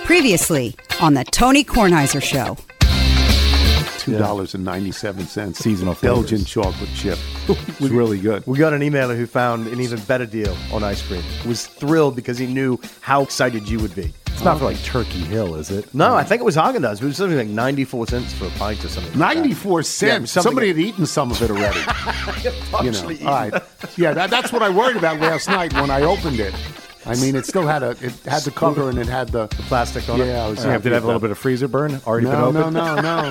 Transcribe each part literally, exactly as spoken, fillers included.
Previously on the Tony Kornheiser Show. two dollars and ninety-seven cents. Seasonal Belgian flavors. chocolate chip. It's really good. We got an emailer who found an even better deal on ice cream. Was thrilled because he knew how excited you would be. It's not for like Turkey Hill, is it? No, I think it was Haagen-Dazs. It was something like ninety-four cents for a pint or something. like that. ninety-four cents. Yeah, Somebody something- had eaten some of it already. you know. Partially All right. Yeah, that, that's what I worried about last night when I opened it. I mean, it still had a, it had the cover and it had the, The plastic on it. yeah. I was Yeah, did it have a little bit of freezer burn? Already No, been no, opened? no, no.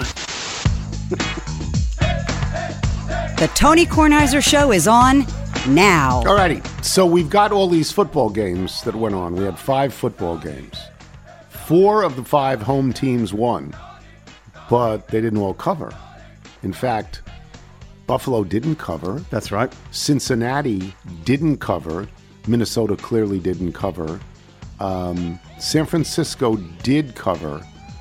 The Tony Kornheiser Show is on now. All righty. So we've got all these football games that went on. We had five football games. Four of the five home teams won, but they didn't all cover. In fact, Buffalo didn't cover. That's right. Cincinnati didn't cover. Minnesota clearly didn't cover. Um, San Francisco did cover.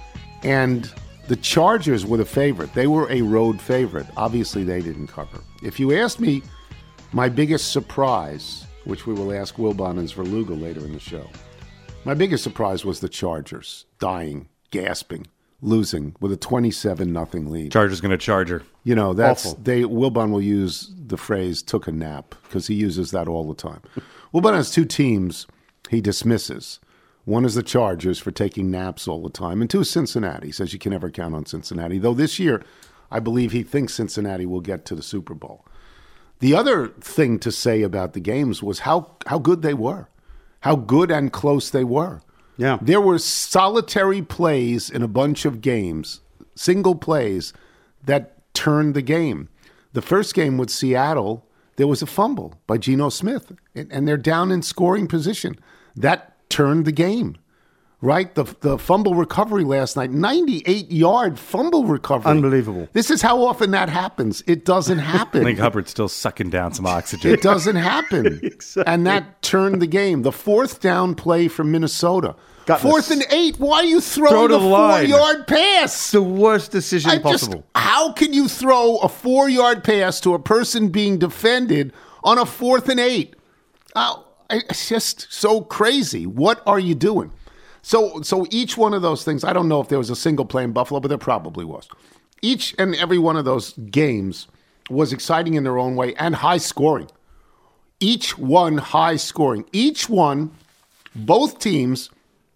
And the Chargers were the favorite. They were a road favorite. Obviously, they didn't cover. If you asked me my biggest surprise, which we will ask Wilbon and Verluga later in the show, my biggest surprise was the Chargers dying, gasping, losing with a twenty-seven nothing lead. Charger's going to Charger. You know, that's Awful. they. Wilbon will use the phrase "took a nap" because he uses that all the time. Wilbon has two teams he dismisses. One is the Chargers for taking naps all the time, and two is Cincinnati. He says you can never count on Cincinnati. Though this year, I believe he thinks Cincinnati will get to the Super Bowl. The other thing to say about the games was how how good they were, how good and close they were. Yeah. There were solitary plays in a bunch of games, single plays, that turned the game. The first game with Seattle, there was a fumble by Geno Smith, and, and they're down in scoring position. That turned the game, right? The the fumble recovery last night, ninety-eight yard fumble recovery. Unbelievable. This is how often that happens. It doesn't happen. I think Hubbard's still sucking down some oxygen. It doesn't happen. And that turned the game. The fourth down play from Minnesota. Got Fourth this. and eight. Why are you throwing Throw to a the line. four-yard pass? The worst decision I just, possible. how can you throw a four-yard pass to a person being defended on a fourth and eight? Oh, it's just so crazy. What are you doing? So, so each one of those things, I don't know if there was a single play in Buffalo, but there probably was. Each and every one of those games was exciting in their own way and high scoring. Each one high scoring. Each one, both teams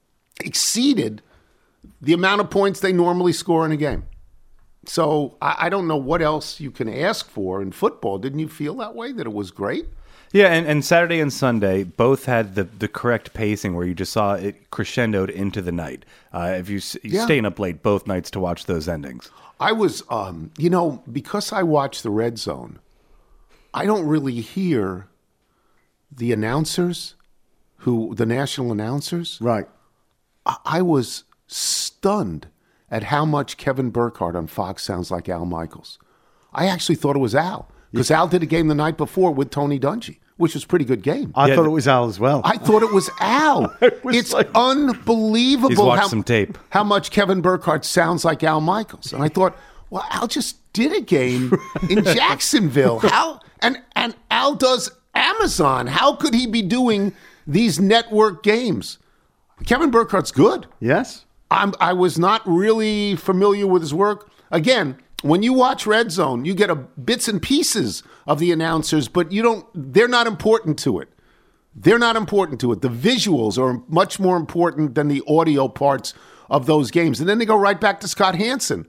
exceeded the amount of points they normally score in a game. So I, I don't know what else you can ask for in football. Didn't you feel that way, that it was great? Yeah, and, and Saturday and Sunday both had the, the correct pacing where you just saw it crescendoed into the night. Uh, if you, s- you Yeah. staying up late both nights to watch those endings. I was, um, you know, because I watch the Red Zone, I don't really hear the announcers, who the national announcers. Right. I, I was stunned at how much Kevin Burkhardt on Fox sounds like Al Michaels. I actually thought it was Al, because Al did a game the night before with Tony Dungy, which was a pretty good game. I Yeah, thought the- it was Al as well. I thought it was Al. was It's like- unbelievable He's watched how, some tape. how much Kevin Burkhardt sounds like Al Michaels. And I thought, well, Al just did a game in Jacksonville. How and and Al does Amazon. How could he be doing these network games? Kevin Burkhardt's good. Yes. I'm, I was not really familiar with his work. Again, when you watch Red Zone, you get a bits and pieces of the announcers, but you don't. They're not important to it. They're not important to it. The visuals are much more important than the audio parts of those games. And then they go right back to Scott Hansen.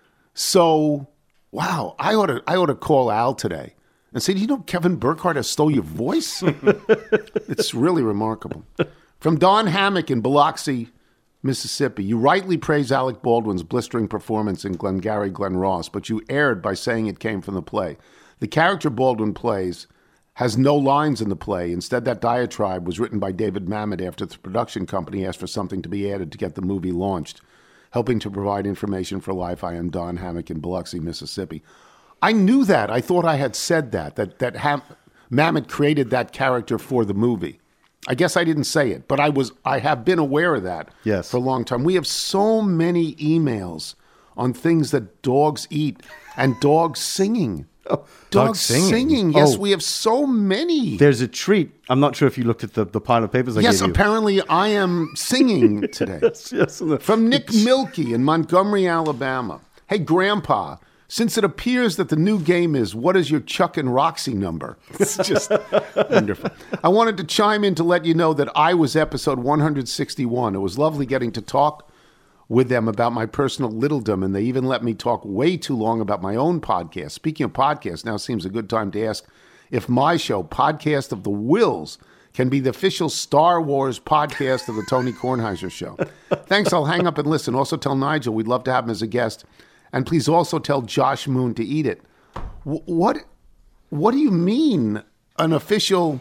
So, wow, I ought to I ought to call Al today and say, do you know Kevin Burkhardt has stole your voice? It's really remarkable. From Don Hammock in Biloxi, Mississippi, you rightly praise Alec Baldwin's blistering performance in Glengarry Glen Ross, but you erred by saying it came from the play. The character Baldwin plays has no lines in the play. Instead, that diatribe was written by David Mamet after the production company asked for something to be added to get the movie launched. Helping to provide information for life, I am Don Hammock in Biloxi, Mississippi. I knew that. I thought I had said that, that, that Ham- Mamet created that character for the movie. I guess I didn't say it, but I was. I have been aware of that Yes. for a long time. We have so many emails on things that dogs eat and dogs singing. Dogs singing. singing. Yes, Oh. we have so many. There's a treat. I'm not sure if you looked at the, the pile of papers I Yes, gave you. apparently I am singing today. Yes, yes. and the- From Nick Milkey in Montgomery, Alabama. Hey, Grandpa, since it appears that the new game is what is your Chuck and Roxy number? It's just wonderful. I wanted to chime in to let you know that I was episode one hundred sixty-one. It was lovely getting to talk with them about my personal littledom, and they even let me talk way too long about my own podcast. Speaking of podcasts, now seems a good time to ask if my show, Podcast of the Wills, can be the official Star Wars podcast of the Tony Kornheiser Show. Thanks, I'll hang up and listen. Also tell Nigel we'd love to have him as a guest. And please also tell Josh Moon to eat it. W- what, what do you mean, an official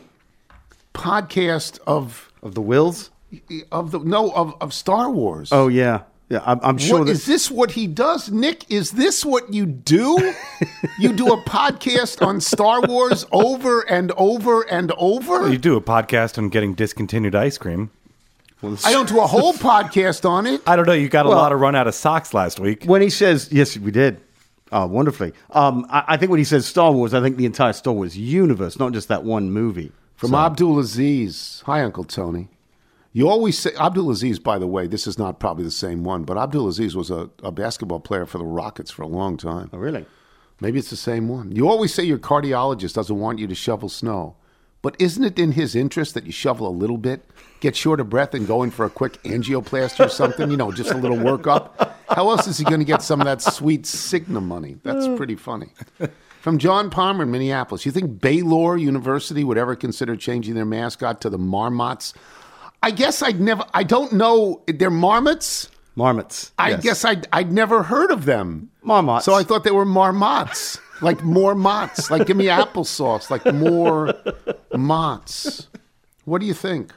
podcast of Of the Wills? of the no of, of Star Wars? Oh, yeah. Yeah, I'm, I'm sure What, that... is this what he does? Nick, is this what you do? You do a podcast on Star Wars over and over and over? You do a podcast on getting discontinued ice cream. I don't do a whole podcast on it. I don't know. You got a Well- lot of run out of socks last week. When he says, yes, we did. Oh, wonderfully. Um, I, I think when he says Star Wars, I think the entire Star Wars universe, not just that one movie. From So- Abdul Aziz. Hi, Uncle Tony. You always say, Abdul Aziz, by the way, this is not probably the same one, but Abdul Aziz was a, a basketball player for the Rockets for a long time. Oh, really? Maybe it's the same one. You always say your cardiologist doesn't want you to shovel snow. But isn't it in his interest that you shovel a little bit, get short of breath, and go in for a quick angioplasty or something? You know, just a little workup. How else is he going to get some of that sweet Cigna money? That's pretty funny. From John Palmer in Minneapolis. You think Baylor University would ever consider changing their mascot to the Marmots? I guess I'd never, I don't know, they're marmots? Marmots. I yes. guess I'd, I'd never heard of them. Marmots. So I thought they were marmots, like more mots. Like, give me applesauce, like more mots. What do you think?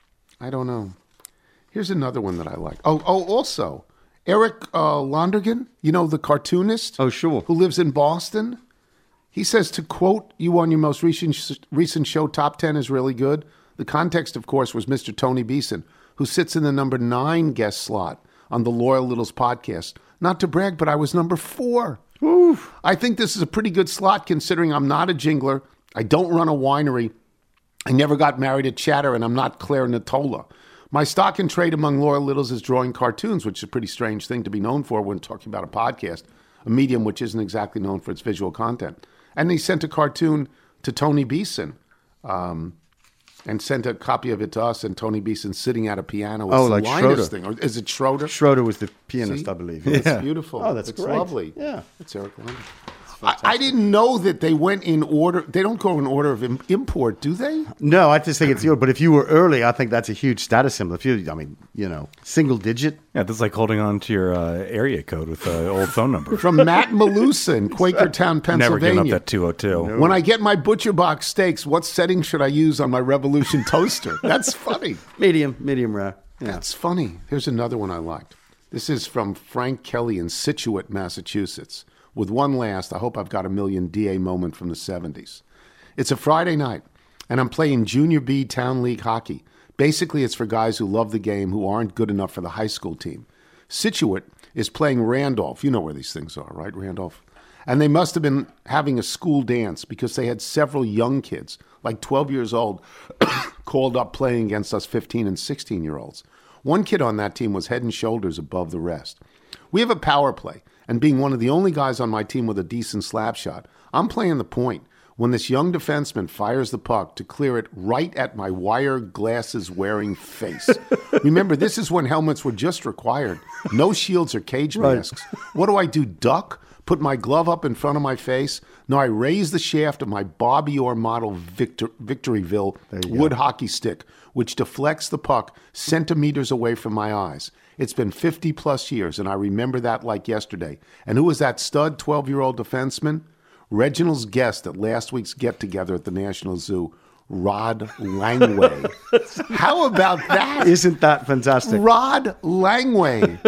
I don't know. Here's another one that I like. Oh, oh, also, Eric uh, Londergan, you know, the cartoonist? Oh, sure. Who lives in Boston? He says, to quote you on your most recent, recent show, Top ten is really good. The context, of course, was Mister Tony Beeson, who sits in the number nine guest slot on the Loyal Littles podcast. Not to brag, but I was number four. Oof. I think this is a pretty good slot considering I'm not a jingler. I don't run a winery. I never got married at Chatter, and I'm not Claire Natola. My stock and trade among Loyal Littles is drawing cartoons, which is a pretty strange thing to be known for when talking about a podcast, a medium which isn't exactly known for its visual content. And he sent a cartoon to Tony Beeson. Um... And sent a copy of it to us, and Tony Beeson sitting at a piano. It's Oh, the like Linus Schroeder. thing. Or is it Schroeder? Schroeder was the pianist, See? I believe. It's Yeah. beautiful. Oh, that's it's great. lovely. Yeah. It's Eric London. I, I didn't know that they went in order. They don't go in order of im- import, do they? No, I just think it's good. But if you were early, I think that's a huge status symbol. If you, I mean, you know, single digit. Yeah, this is like holding on to your uh, area code with the old phone number. From Matt Malusa in Quakertown, Never giving up Pennsylvania. that two oh two. When I get my Butcher Box steaks, what setting should I use on my Revolution toaster? That's funny. Medium, medium rare. Yeah. That's funny. Here's another one I liked. This is from Frank Kelly in Scituate, Massachusetts. With one last, I hope I've got a million D A moment from the seventies. It's a Friday night, and I'm playing Junior B Town League hockey. Basically, it's for guys who love the game who aren't good enough for the high school team. Scituate is playing Randolph. You know where these things are, right, Randolph? And they must have been having a school dance because they had several young kids, like twelve years old, called up playing against us fifteen and sixteen-year-olds. One kid on that team was head and shoulders above the rest. We have a power play, and being one of the only guys on my team with a decent slap shot, I'm playing the point when this young defenseman fires the puck to clear it right at my wire glasses-wearing face. Remember, this is when helmets were just required. No shields or cage masks. What do I do, duck? Put my glove up in front of my face? No, I raise the shaft of my Bobby Orr model Victor, Victoryville wood hockey stick, which deflects the puck centimeters away from my eyes. It's been fifty plus years, and I remember that like yesterday. And who was that stud twelve-year-old defenseman? Reginald's guest at last week's get-together at the National Zoo, Rod Langway. How about that? Isn't that fantastic? Rod Langway.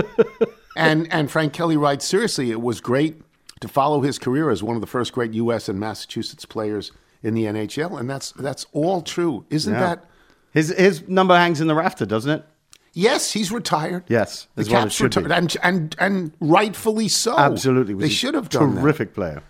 and and Frank Kelly writes, seriously, it was great to follow his career as one of the first great U S and Massachusetts players in the N H L, and that's that's all true. Isn't Yeah. that? His his number hangs in the rafter, doesn't it? Yes, he's retired. Yes, the as well it Caps should be. retired, and, and and rightfully so. Absolutely. Was they a should have done that. terrific player.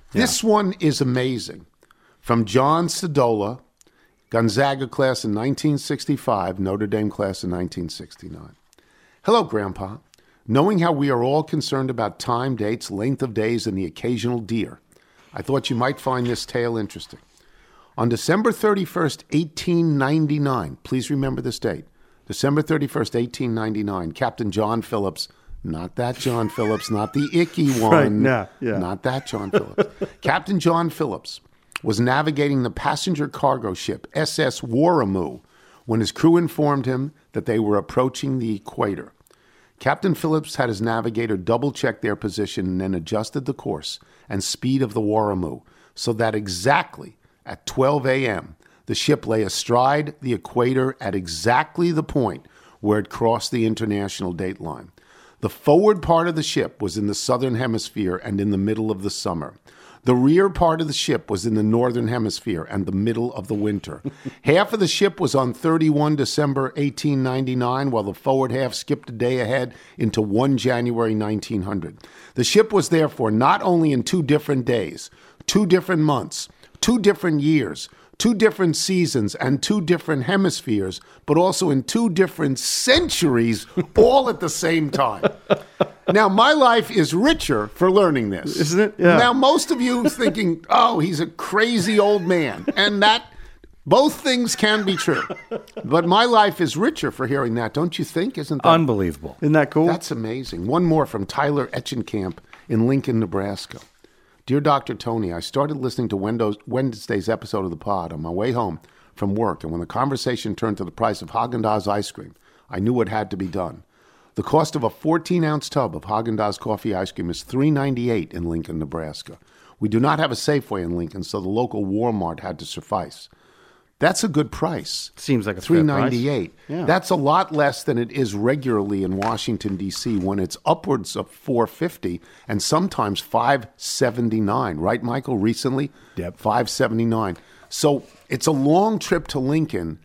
This one is amazing. From John Sadola, Gonzaga class in nineteen sixty-five, Notre Dame class in nineteen sixty-nine. Hello, Grandpa. Knowing how we are all concerned about time, dates, length of days, and the occasional deer, I thought you might find this tale interesting. On December thirty-first, eighteen ninety-nine, please remember this date, December thirty-first, eighteen ninety-nine, Captain John Phillips, not that John Phillips, not the icky one, Right, no, yeah. not that John Phillips. Captain John Phillips was navigating the passenger cargo ship S S Warramoo when his crew informed him that they were approaching the equator. Captain Phillips had his navigator double-check their position and then adjusted the course and speed of the Warramoo so that exactly at twelve a.m., the ship lay astride the equator at exactly the point where it crossed the international date line. The forward part of the ship was in the southern hemisphere and in the middle of the summer. The rear part of the ship was in the northern hemisphere and the middle of the winter. Half of the ship was on thirty-first December eighteen ninety-nine, while the forward half skipped a day ahead into the first of January nineteen hundred. The ship was therefore not only in two different days, two different months, two different years, two different seasons, and two different hemispheres, but also in two different centuries, all at the same time. Now, my life is richer for learning this. Isn't it? Yeah. Now, most of you thinking, oh, he's a crazy old man. And that, both things can be true. But my life is richer for hearing that, don't you think? Isn't that Unbelievable. Isn't that cool? That's amazing. One more from Tyler Etchenkamp in Lincoln, Nebraska. Dear Doctor Tony, I started listening to Wednesday's episode of the pod on my way home from work, and when the conversation turned to the price of Haagen-Dazs ice cream, I knew what had to be done. The cost of a fourteen-ounce tub of Haagen-Dazs coffee ice cream is three dollars and ninety-eight cents in Lincoln, Nebraska. We do not have a Safeway in Lincoln, so the local Walmart had to suffice. That's a good price. Seems like a three fair dollars and price. ninety-eight cents. Yeah. That's a lot less than it is regularly in Washington, D C, when it's upwards of four dollars and fifty cents and sometimes five dollars and seventy-nine cents. Right, Michael, recently? Yep. five dollars and seventy-nine cents. So it's a long trip to Lincoln,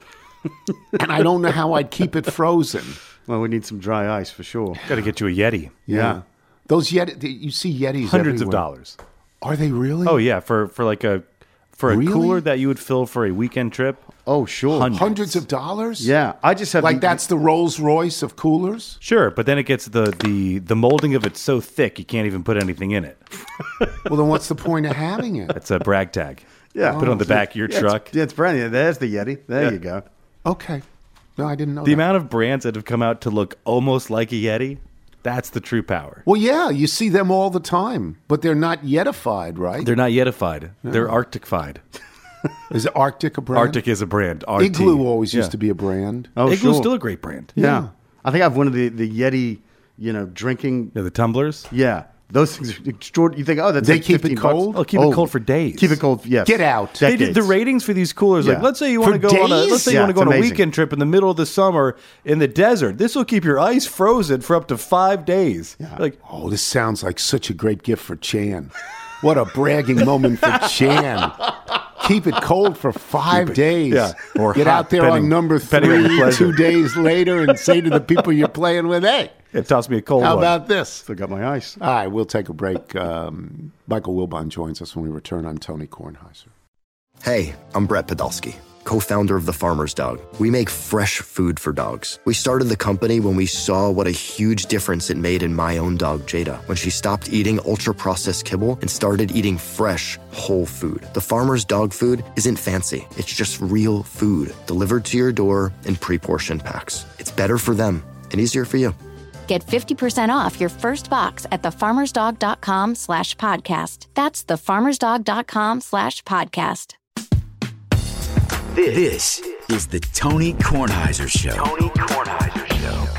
and I don't know how I'd keep it frozen. Well, we need some dry ice for sure. Got to get you a Yeti. Yeah. Those Yeti, you see Yetis Hundreds of everywhere. dollars. Are they really? Oh yeah, for for like a for a Really? cooler that you would fill for a weekend trip. Oh, sure. Hundreds. Hundreds of dollars? Yeah, I just have Like the- that's the Rolls Royce of coolers? Sure, but then it gets the the the molding of it so thick you can't even put anything in it. Well, then what's the point of having it? It's a brag tag. Yeah. Put it on the back of your Yeah, truck. It's, yeah, it's brand new. There's the Yeti. There Yeah. you go. Okay. No, I didn't know The that. amount of brands that have come out to look almost like a Yeti, that's the true power. Well, yeah, you see them all the time, but they're not yetified, right? They're not Yetified. They're Arctic-fied. Is Arctic a brand? Arctic is a brand. R T. Igloo always Yeah. used to be a brand. Oh, Igloo's sure. still a great brand. yeah. Yeah. I think I have one of the, the Yeti, you know, drinking. Yeah, the tumblers. Yeah. Those things are extraordinary. You think, oh, that's They like keep it fifteen cold? bucks. Oh, keep it cold for days. Keep it cold, yes. Get out. They did the Decades. ratings for these coolers. Like, Yeah. let's say you For want to go on a days? let's say you Yeah, want to go it's on a amazing. weekend trip in the middle of the summer in the desert. This will keep your ice frozen for up to five days. Like, Oh, this sounds like such a great gift for Chan. What a bragging moment for Chan. Keep it cold for five days. yeah, or Get hot, out there depending- on number depending on your three pleasure. two days later and say to the people you're playing with, hey, it tossed me a cold how one. about this? Still got my ice. All right, we'll take a break. Um, Michael Wilbon joins us when we return. I'm Tony Kornheiser. Hey, I'm Brett Podolsky, co-founder of The Farmer's Dog. We make fresh food for dogs. We started the company when we saw what a huge difference it made in my own dog, Jada, when she stopped eating ultra-processed kibble and started eating fresh, whole food. The Farmer's Dog food isn't fancy. It's just real food delivered to your door in pre-portioned packs. It's better for them and easier for you. Get fifty percent off your first box at thefarmersdog.com slash podcast. That's thefarmersdog.com slash podcast. This is the Tony Kornheiser Show. Tony Kornheiser Show.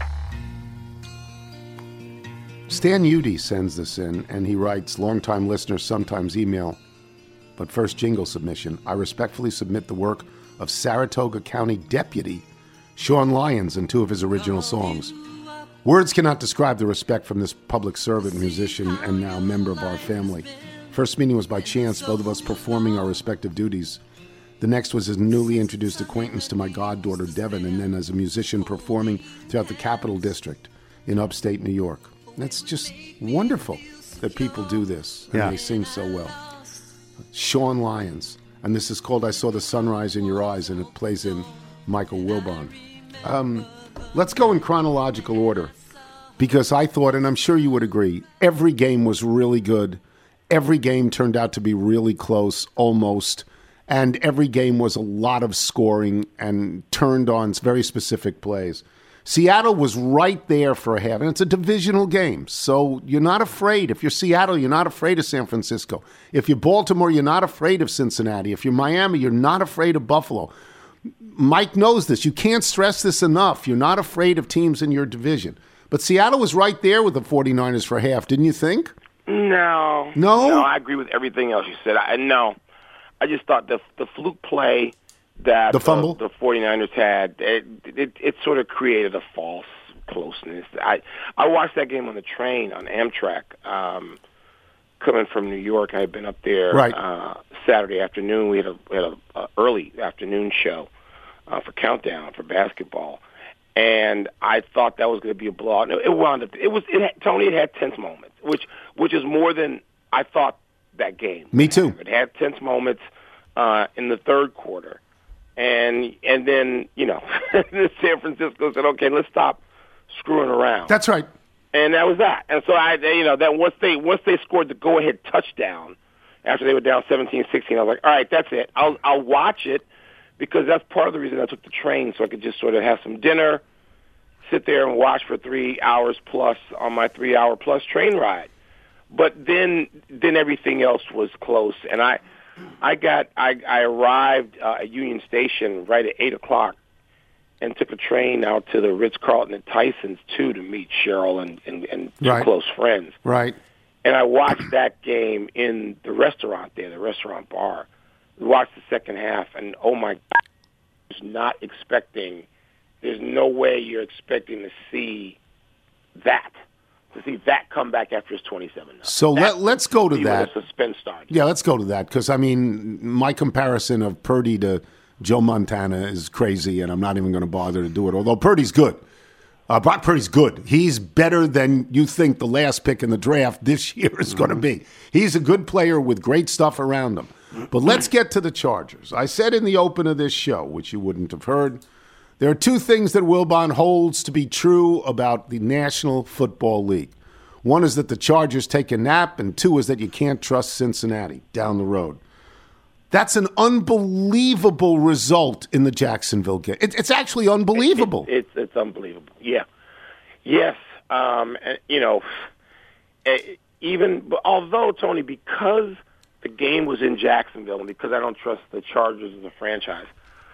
Stan Udy sends this in, and he writes, longtime listeners sometimes email, but first jingle submission. I respectfully submit the work of Saratoga County Deputy Sean Lyons and two of his original songs. Words cannot describe the respect from this public servant, musician, and now member of our family. First meeting was by chance, both of us performing our respective duties. The next was his newly introduced acquaintance to my goddaughter, Devin, and then as a musician performing throughout the Capital District in upstate New York. That's just wonderful. that people do this, and Yeah. they sing so well. Sean Lyons, and this is called I Saw the Sunrise in Your Eyes, and it plays in Michael Wilbon. Um, let's go in chronological order, because I thought, and I'm sure you would agree, every game was really good. Every game turned out to be really close, almost, and every game was a lot of scoring and turned on very specific plays. Seattle was right there for a half, and it's a divisional game, so you're not afraid. If you're Seattle, you're not afraid of San Francisco. If you're Baltimore, you're not afraid of Cincinnati. If you're Miami, you're not afraid of Buffalo. Mike knows this. You can't stress this enough. You're not afraid of teams in your division. But Seattle was right there with the 49ers for half, didn't you think? No. No? No, I agree with everything else you said. I No. I just thought the the fluke play that The fumble? uh, the 49ers had, it, it it sort of created a false closeness. I I watched that game on the train on Amtrak, um, coming from New York. I had been up there Right. uh, Saturday afternoon. We had a, we had a, a early afternoon show uh, for Countdown for basketball, and I thought that was going to be a blowout. No, it wound up. It was it had, Tony. It had tense moments, which which is more than I thought that game. Me too. It had tense moments uh, in the third quarter. And and then, you know, San Francisco said, okay, let's stop screwing around. That's right. And that was that. And so, I, you know, that once they once they scored the go-ahead touchdown after they were down seventeen sixteen, I was like, all right, that's it. I'll I'll watch it because that's part of the reason I took the train, so I could just sort of have some dinner, sit there and watch for three hours plus on my three-hour-plus train ride. But then then everything else was close, and I – I got. I, I arrived uh, at Union Station right at eight o'clock, and took a train out to the Ritz Carlton at Tyson's too to meet Cheryl and and, and two Right. close friends. Right. And I watched that game in the restaurant there, the restaurant bar. We watched the second half, and oh my God, I was not expecting. There's no way you're expecting to see that. To see that come back after it's twenty-seven. So let, let's go to See where that. the suspense started. Yeah, let's go to that because, I mean, my comparison of Purdy to Joe Montana is crazy, and I'm not even going to bother to do it, although Purdy's good. Uh, Brock Purdy's good. He's better than you think the last pick in the draft this year is going to be. He's a good player with great stuff around him. But let's get to the Chargers. I said in the open of this show, which you wouldn't have heard, there are two things that Wilbon holds to be true about the National Football League. One is that the Chargers take a nap, and two is that you can't trust Cincinnati down the road. That's an unbelievable result in the Jacksonville game. It, it's actually unbelievable. It, it, it's it's unbelievable. Yeah. Yes. Um, and, you know, even although, Tony, because the game was in Jacksonville and because I don't trust the Chargers as a franchise,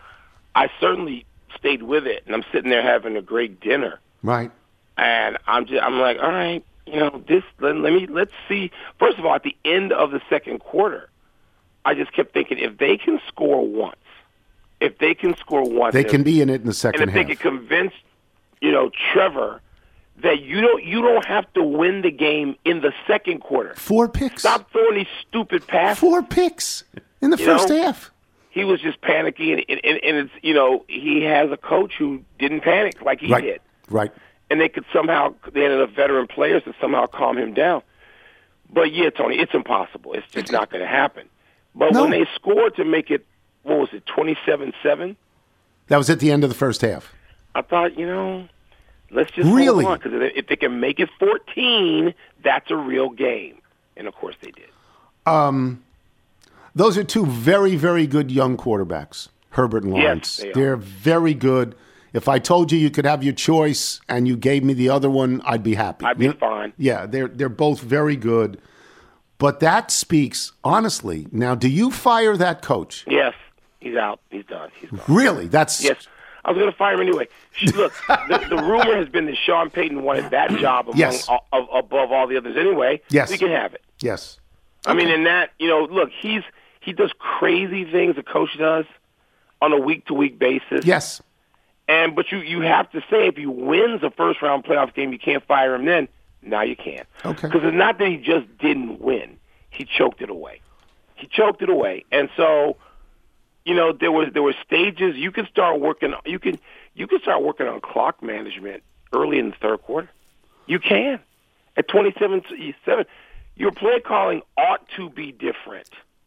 I certainly stayed with it, and I'm sitting there having a great dinner. Right. And I'm just, I'm like, all right, you know, this, let, let me, let's see. First of all, at the end of the second quarter, I just kept thinking, if they can score once, if they can score once, They can be in it in the second and if half. they can convince, you know, Trevor that you don't, you don't have to win the game in the second quarter. Four picks. Stop throwing these stupid passes. Four picks in the You first know? half. He was just panicking, and, and, and it's, you know, he has a coach who didn't panic like he Right. did. Right. And they could somehow, they had enough veteran players to somehow calm him down. But, yeah, Tony, it's impossible. It's just not going to happen. But No. when they scored to make it, what was it, twenty-seven seven, That was at the end of the first half. I thought, you know, let's just Really? hold on. Because if they can make it fourteen, that's a real game. And, of course, they did. Um, those are two very, very good young quarterbacks, Herbert and Yes, Lawrence. they are. They're very good. If I told you you could have your choice and you gave me the other one, I'd be happy. I'd be You know- fine. Yeah, they're they're both very good. But that speaks honestly. Now, do you fire that coach? Yes, he's out. He's done. He's gone. Really? That's Yes. I was going to fire him anyway. Sh- Look, the, the rumor has been that Sean Payton wanted that job among Yes. all, of, above all the others anyway. Yes. We can have it. Yes. I mean, in that, you know, look, he's he does crazy things the coach does on a week-to-week basis. Yes. And but you, you have to say if he wins a first-round playoff game, you can't fire him then. Now you can't. Okay. Because it's not that he just didn't win. He choked it away. He choked it away. And so, you know, there was there were stages. You can start working you can you can start working on clock management early in the third quarter. You can. At twenty-seven seven, your play calling ought to be different.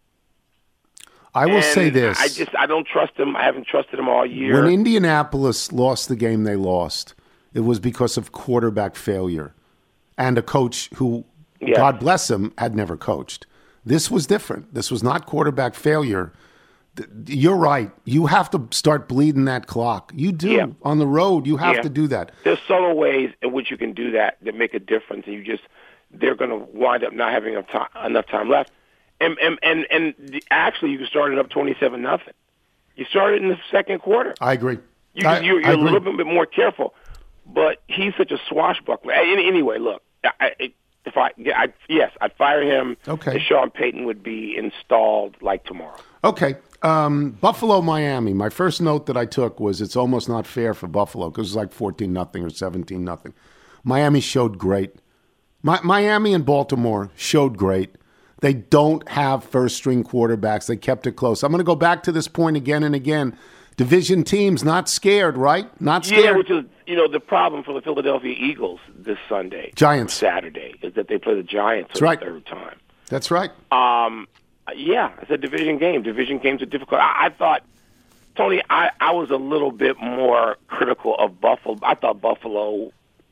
I will And say this. I just I don't trust him. I haven't trusted him all year. When Indianapolis lost the game they lost, it was because of quarterback failure and a coach who, Yeah. God bless him, had never coached. This was different. This was not quarterback failure. Th- You're right. You have to start bleeding that clock. You do. Yeah. On the road, you have Yeah. to do that. There's subtle ways in which you can do that that make a difference, and you just they're going to wind up not having enough time, enough time left. And and and, and the, actually, you started up twenty-seven nothing. You started in the second quarter. I agree. You, I, you're I you're a agree. little bit more careful, but he's such a swashbuckler. Any- Anyway, look, I, I, if I, I yes, I'd fire him. Okay. And Sean Payton would be installed like tomorrow. Okay. Um, Buffalo, Miami. My first note that I took was it's almost not fair for Buffalo because it's like fourteen nothing or seventeen nothing. Miami showed great. Mi- Miami and Baltimore showed great. They don't have first-string quarterbacks. They kept it close. I'm going to go back to this point again and again. Division teams not scared, right? Not scared. Yeah, which is you know the problem for the Philadelphia Eagles this Sunday, Giants. Saturday, is that they play the Giants That's for right. the third time. That's right. Um, yeah, it's a division game. Division games are difficult. I, I thought, Tony, I, I was a little bit more critical of Buffalo. I thought Buffalo.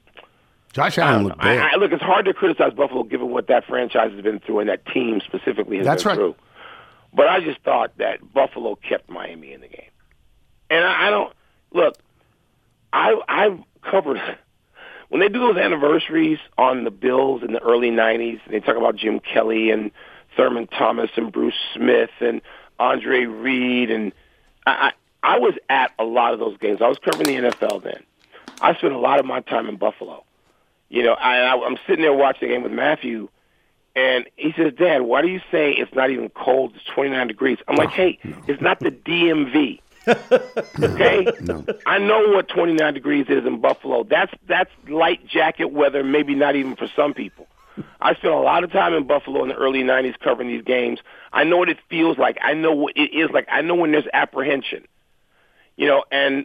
Josh I Allen don't looked know. I, bad. I, look, it's hard to criticize Buffalo given what that franchise has been through and that team specifically has That's been right. through. But I just thought that Buffalo kept Miami in the game. And I, I don't look. I I've covered when they do those anniversaries on the Bills in the early nineties. And they talk about Jim Kelly and Thurman Thomas and Bruce Smith and Andre Reed, and I I, I was at a lot of those games. I was covering the N F L then. I spent a lot of my time in Buffalo. You know, I, I, I'm sitting there watching the game with Matthew, and he says, "Dad, why do you say it's not even cold? It's twenty-nine degrees." I'm like, "Hey, it's not the D M V." Okay, No. I know what twenty-nine degrees is in Buffalo. That's that's light jacket weather, maybe not even for some people. I spent a lot of time in Buffalo in the early nineties covering these games. I know what it feels like. I know what it is like. I know when there's apprehension, you know. And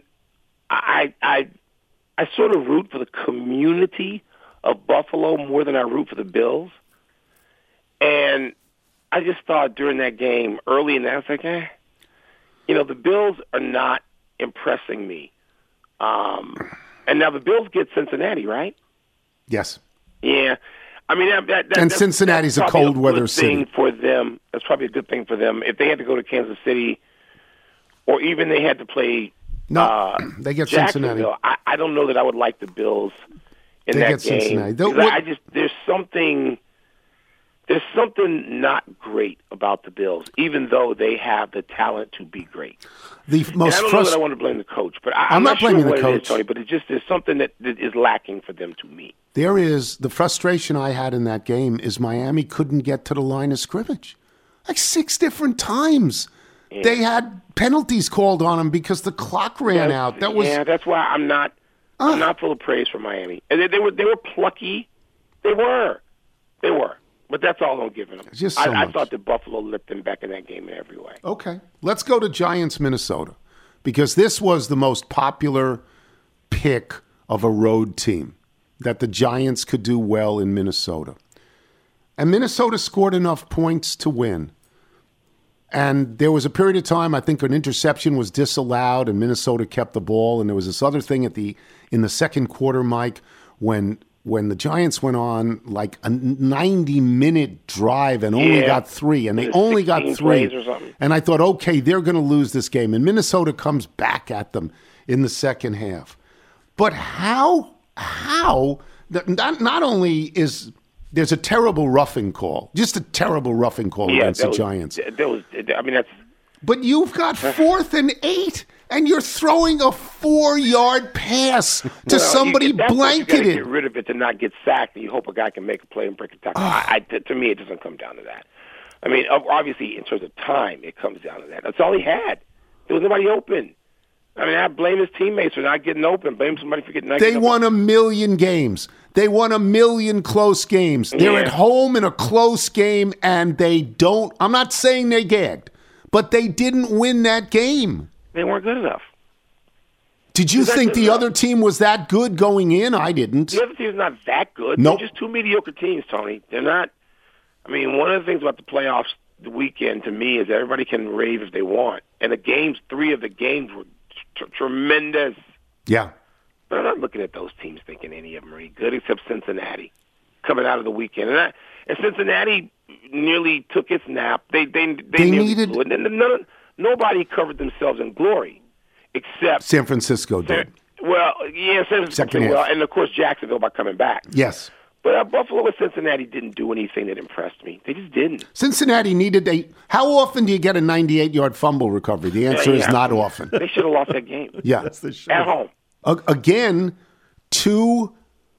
I I I sort of root for the community of Buffalo more than I root for the Bills. And I just thought during that game early in that, I was like, eh. You know, the Bills are not impressing me. Um, and now the Bills get Cincinnati, right? Yes. Yeah. I mean, that, that, that, And that's, Cincinnati's that's a probably cold weather good city. thing for them. That's probably a good thing for them. If they had to go to Kansas City, or even they had to play No, uh, they get Cincinnati. Jacksonville, I, I don't know that I would like the Bills in They that get game. Cincinnati. They'll- 'Cause I, what- I just there's something there's something not great about the Bills, even though they have the talent to be great. The And most I don't know that I frustrating. want to blame the coach, but I, I'm I'm, not not, sure blaming the what it coach. is, Tony. But it's just there's something that, that is lacking for them to me. There is the frustration I had in that game is Miami couldn't get to the line of scrimmage, like six different times. They had penalties called on them because the clock ran That's- out. That was yeah. That's why I'm not Ah. I'm not full of praise for Miami. And they, they were they were plucky. They were, they were. But that's all I'm giving them. Just so I, I much. thought that Buffalo lipped them back in that game in every way. okay. Let's go to Giants, Minnesota, because this was the most popular pick of a road team that the Giants could do well in Minnesota, and Minnesota scored enough points to win. And there was a period of time, I think an interception was disallowed and Minnesota kept the ball. And there was this other thing at the in the second quarter, Mike, when when the Giants went on like a ninety-minute drive and only Yeah. got three. And they Was it only got sixteen three. plays or something? And I thought, okay, they're going to lose this game. And Minnesota comes back at them in the second half. But how, how, not, not only is there's a terrible roughing call, just a terrible roughing call Yeah, against that the was, Giants. That was. I mean, that's. But you've got fourth and eight, and you're throwing a four-yard pass to Well, somebody you, that's what you gotta blanketed. get rid of it to not get sacked, and you hope a guy can make a play and break a tackle. I, I, to, to me, it doesn't come down to that. I mean, ob- obviously, in terms of time, it comes down to that. That's all he had. There was nobody open. I mean, I blame his teammates for not getting open. Blame somebody for getting not They getting won open. a million games. They won a million close games. They're Yeah. at home in a close game, and they don't. I'm not saying they gagged, but they didn't win that game. They weren't good enough. Did you Is that think good the enough? other team was that good going in? I didn't. The other team's not that good. Nope. They're just two mediocre teams, Tony. They're not. I mean, one of the things about the playoffs the weekend to me is everybody can rave if they want. And the games, three of the games were t- tremendous. Yeah. But I'm not looking at those teams thinking any of them are any good except Cincinnati coming out of the weekend. And, I, and Cincinnati nearly took its nap. They they they, they nearly needed blew it. And none, nobody covered themselves in glory except San Francisco did. Well, yeah, San Francisco Second played well, half. and of course Jacksonville by coming back. Yes. But uh, Buffalo with Cincinnati didn't do anything that impressed me. They just didn't. Cincinnati needed a. How often do you get a ninety-eight yard fumble recovery? The answer Yeah, is yeah. not often. They should have lost that game. Yeah. At home. A- again, two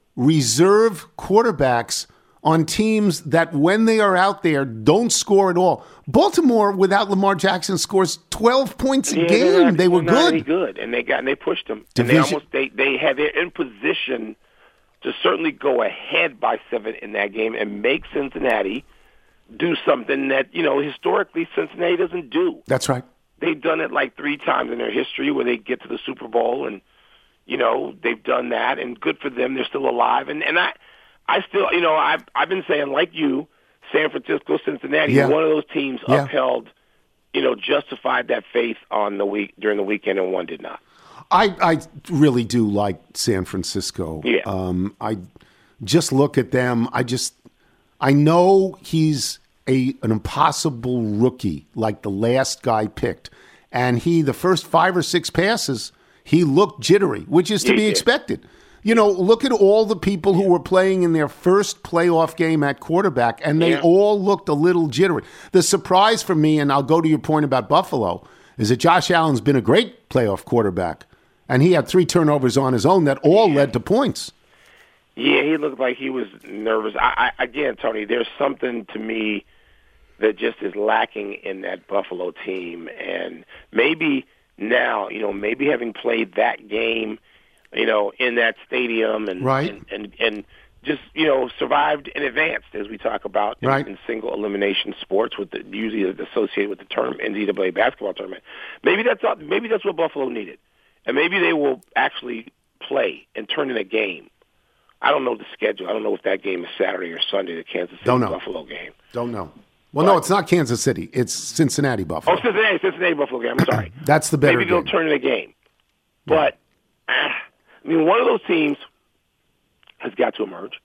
reserve quarterbacks on teams that, when they are out there, don't score at all. Baltimore, without Lamar Jackson, scores twelve points a Yeah, game. they're not- they were they're not good. any good, and they got and they pushed them. Division- And they almost they they had they're in position to certainly go ahead by seven in that game and make Cincinnati do something that, you know, historically Cincinnati doesn't do. That's right. They've done it like three times in their history where they get to the Super Bowl, and you know they've done that, and good for them. They're still alive, and and I, I still, you know, I've I've been saying like you, San Francisco, Cincinnati, Yeah. one of those teams Yeah. upheld, you know, justified that faith on the week during the weekend, and one did not. I, I really do like San Francisco. Yeah. Um, I just look at them. I just I know he's a an impossible rookie, like the last guy picked, and he the first five or six passes he looked jittery, which is to Yeah, be he did. expected. You know, look at all the people who were playing in their first playoff game at quarterback, and they Yeah. all looked a little jittery. The surprise for me, and I'll go to your point about Buffalo, is that Josh Allen's been a great playoff quarterback, and he had three turnovers on his own that all led to points. Yeah, he looked like he was nervous. I, I again, Tony, there's something to me that just is lacking in that Buffalo team, and maybe now, you know, maybe having played that game, you know, in that stadium and Right. and, and, and just, you know, survived and advanced, as we talk about in, Right. in single elimination sports, with the, usually associated with the term N C double A basketball tournament. Maybe that's all, maybe that's what Buffalo needed, and maybe they will actually play and turn in a game. I don't know the schedule. I don't know if that game is Saturday or Sunday, the Kansas City Don't know. Buffalo game. Don't know. Well, no, it's not Kansas City. It's Cincinnati Buffalo. Oh, Cincinnati, Cincinnati Buffalo game. I'm sorry. That's the better Maybe they'll game. turn in a game. But, ah, I mean, one of those teams has got to emerge.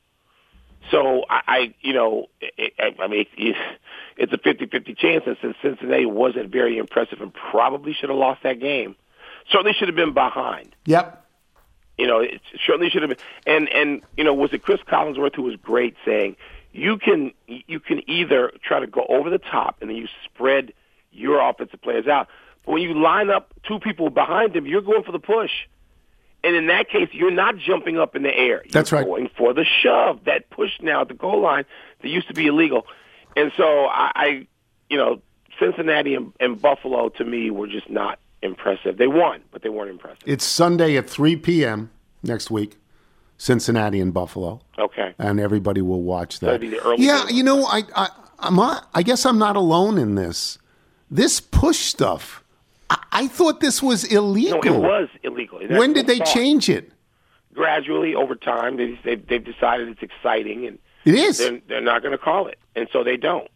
So, I, I you know, it, I, I mean, it's, it's a fifty-fifty chance, and since Cincinnati wasn't very impressive and probably should have lost that game, certainly should have been behind. Yep. You know, it certainly should have been. And, and you know, was it Chris Collinsworth who was great saying, you can you can either try to go over the top and then you spread your offensive players out. But when you line up two people behind them, you're going for the push. And in that case, you're not jumping up in the air. You're That's right. going for the shove, that push now at the goal line that used to be illegal. And so I, I you know, Cincinnati and, and Buffalo to me were just not impressive. They won, but they weren't impressive. It's Sunday at three p.m. next week, Cincinnati and Buffalo. Okay. And everybody will watch that. That'd be the early yeah, game. you know, I, I, I'm not, I guess I'm not alone in this. This push stuff, I, I thought this was No, illegal. it was illegal. That's When did the they thought. change it? Gradually, over time, they, they, they've decided it's exciting, and It is. they're, they're not going to call it. And so they don't.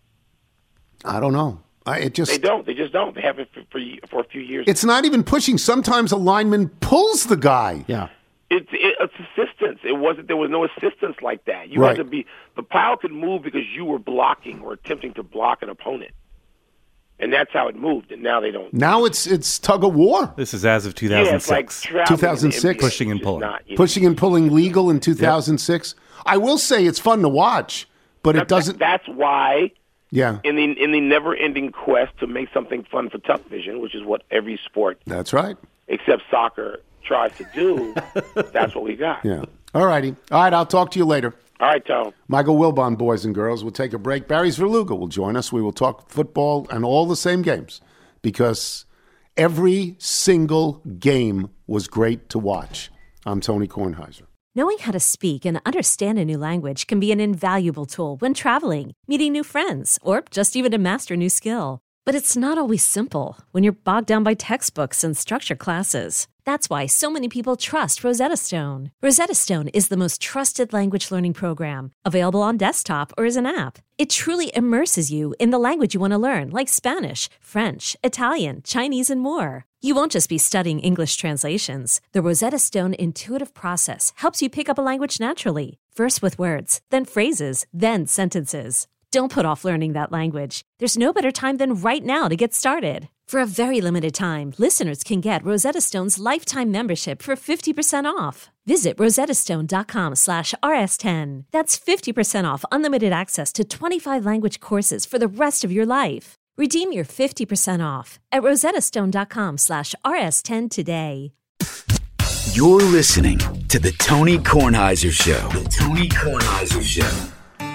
I don't know. I, it just They don't. They just don't. They haven't for, for, for a few years. It's not even pushing. Sometimes a lineman pulls the guy. Yeah. It's it, it's assistance. It wasn't. There was no assistance like that. You Right. had to be. The pile could move because you were blocking or attempting to block an opponent, and that's how it moved. And now they don't. Now it's it's tug of war. This is as of Yeah, it's like two thousand six. traveling in the two thousand six. N B A, Pushing and which is pulling. not, you know, Pushing and pulling legal in two thousand six. I will say it's fun to watch, but it that- doesn't. That's why. Yeah, In the in the never-ending quest to make something fun for television, which is what every sport that's right. except soccer tries to do, that's what we got. Yeah. All righty. All right. I'll talk to you later. All right, Tom. Michael Wilbon, boys and girls. We'll take a break. Barry Zerluga will join us. We will talk football and all the same games because every single game was great to watch. I'm Tony Kornheiser. Knowing how to speak and understand a new language can be an invaluable tool when traveling, meeting new friends, or just even to master a new skill. But it's not always simple when you're bogged down by textbooks and structure classes. That's why so many people trust Rosetta Stone. Rosetta Stone is the most trusted language learning program, available on desktop or as an app. It truly immerses you in the language you want to learn, like Spanish, French, Italian, Chinese, and more. You won't just be studying English translations. The Rosetta Stone intuitive process helps you pick up a language naturally, first with words, then phrases, then sentences. Don't put off learning that language. There's no better time than right now to get started. For a very limited time, listeners can get Rosetta Stone's lifetime membership for fifty percent off. Visit rosettastone.com slash rs10. That's fifty percent off unlimited access to twenty-five language courses for the rest of your life. Redeem your fifty percent off at rosettastone.com slash rs10 today. You're listening to The Tony Kornheiser Show. The Tony Kornheiser Show.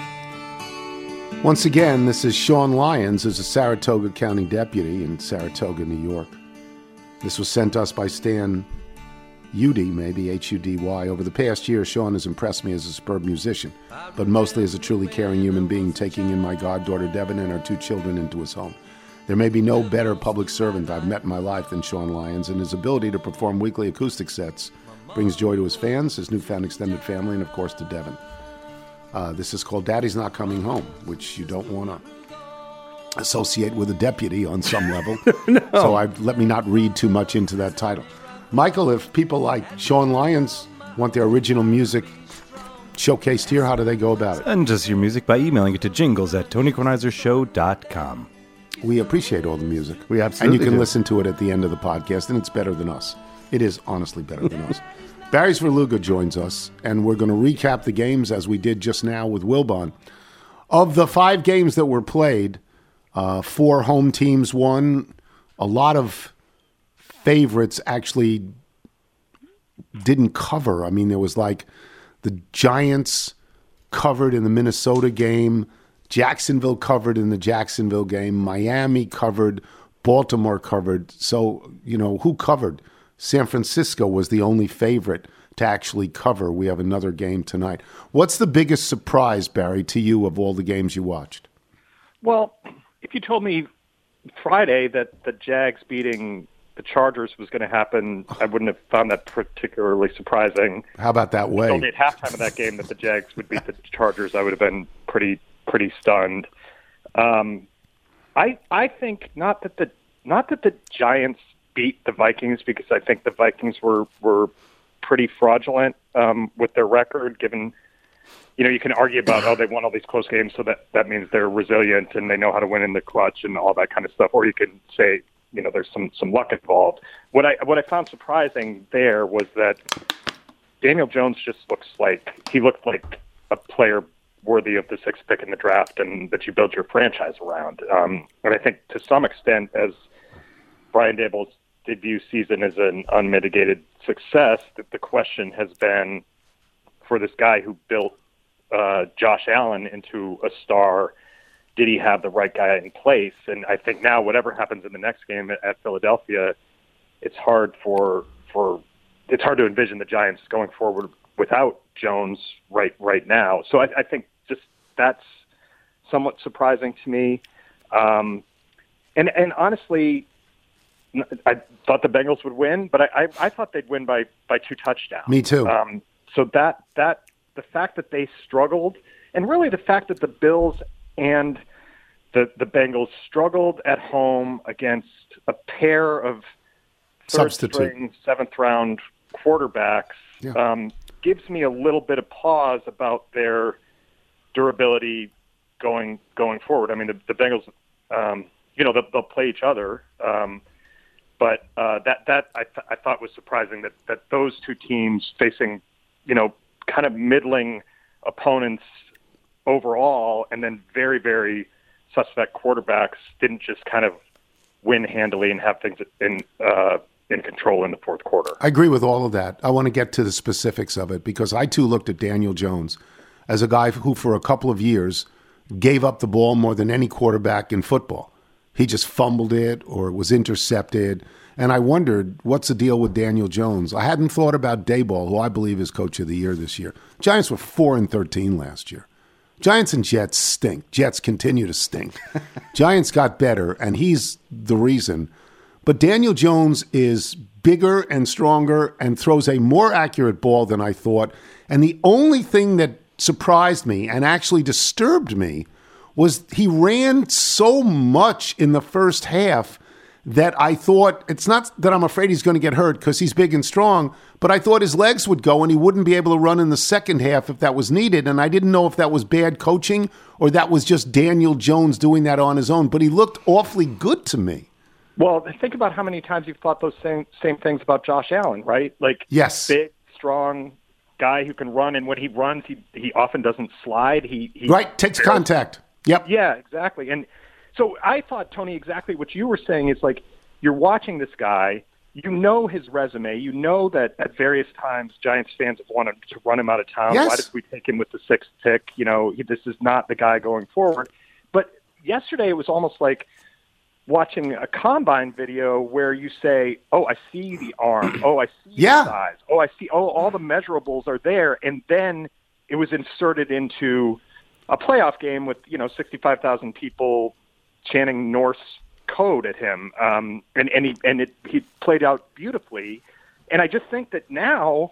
Once again, this is Sean Lyons, who's a Saratoga County deputy in Saratoga, New York. This was sent us by Stan Udy, maybe H U D Y. Over the past year, Sean has impressed me as a superb musician, but mostly as a truly caring human being, taking in my goddaughter Devin and our two children into his home. There may be no better public servant I've met in my life than Sean Lyons, and his ability to perform weekly acoustic sets brings joy to his fans, his newfound extended family, and of course to Devin. Uh, this is called Daddy's Not Coming Home, which you don't want to associate with a deputy on some level. No. So I, let me not read too much into that title. Michael, if people like Sean Lyons want their original music showcased here, how do they go about it? And just your music by emailing it to jingles at tony kornheiser show dot com. We appreciate all the music. We absolutely And you can do. listen to it at the end of the podcast, and it's better than us. It is honestly better than us. Barry Svrluga joins us, and we're going to recap the games as we did just now with Wilbon. Of the five games that were played, uh, four home teams won. A lot of favorites actually didn't cover. I mean, there was like the Giants covered in the Minnesota game, Jacksonville covered in the Jacksonville game, Miami covered, Baltimore covered. So, you know, who covered? San Francisco was the only favorite to actually cover. We have another game tonight. What's the biggest surprise, Barry, to you of all the games you watched? Well, if you told me Friday that the Jags beating the Chargers was going to happen, I wouldn't have found that particularly surprising. How about that way? If you told me at halftime of that game that the Jags would beat the Chargers, I would have been pretty pretty stunned. Um, I I think not that the not that the Giants beat the Vikings, because I think the Vikings were, were pretty fraudulent um, with their record, given, you know, you can argue about, oh, they won all these close games, so that, that means they're resilient and they know how to win in the clutch and all that kind of stuff. Or you can say, you know, there's some, some luck involved. What I what I found surprising there was that Daniel Jones just looks like, he looked like a player worthy of the sixth pick in the draft and that you build your franchise around. Um, and I think to some extent, as Brian Daboll's debut season is an unmitigated success, that the question has been for this guy who built uh, Josh Allen into a star, did he have the right guy in place? And I think now whatever happens in the next game at, at Philadelphia, it's hard for for it's hard to envision the Giants going forward without Jones right right now. So I, I think just that's somewhat surprising to me. Um, and and honestly, I thought the Bengals would win, but I, I, I thought they'd win by, by two touchdowns. Me too. Um, so that that the fact that they struggled, and really the fact that the Bills and the the Bengals struggled at home against a pair of third-string, seventh-round quarterbacks, yeah. um, gives me a little bit of pause about their durability going going forward. I mean, the, the Bengals, um, you know, they'll, they'll play each other. Um, But uh, that that I, th- I thought was surprising that, that those two teams facing, you know, kind of middling opponents overall, and then very very suspect quarterbacks didn't just kind of win handily and have things in uh, in control in the fourth quarter. I agree with all of that. I want to get to the specifics of it because I too looked at Daniel Jones as a guy who for a couple of years gave up the ball more than any quarterback in football. He just fumbled it or it was intercepted. And I wondered, what's the deal with Daniel Jones? I hadn't thought about Daboll, who I believe is coach of the year this year. Giants were four and thirteen last year. Giants and Jets stink. Jets continue to stink. Giants got better, and he's the reason. But Daniel Jones is bigger and stronger and throws a more accurate ball than I thought. And the only thing that surprised me and actually disturbed me was he ran so much in the first half that I thought, it's not that I'm afraid he's going to get hurt because he's big and strong, but I thought his legs would go and he wouldn't be able to run in the second half if that was needed. And I didn't know if that was bad coaching or that was just Daniel Jones doing that on his own. But he looked awfully good to me. Well, think about how many times you've thought those same same things about Josh Allen, right? Like, yes, big, strong guy who can run, and when he runs, he he often doesn't slide. He, he right takes contact. Yep. Yeah, exactly. And so I thought, Tony, exactly what you were saying is like you're watching this guy. You know his resume. You know that at various times Giants fans have wanted to run him out of town. Yes. Why did we take him with the sixth pick? You know, he, this is not the guy going forward. But yesterday it was almost like watching a combine video where you say, oh, I see the arm. Oh, I see yeah. the size. Oh, I see. Oh, all the measurables are there. And then it was inserted into a playoff game with, you know, sixty-five thousand people chanting Norse code at him. Um, and, and, he, and it, he played out beautifully. And I just think that now,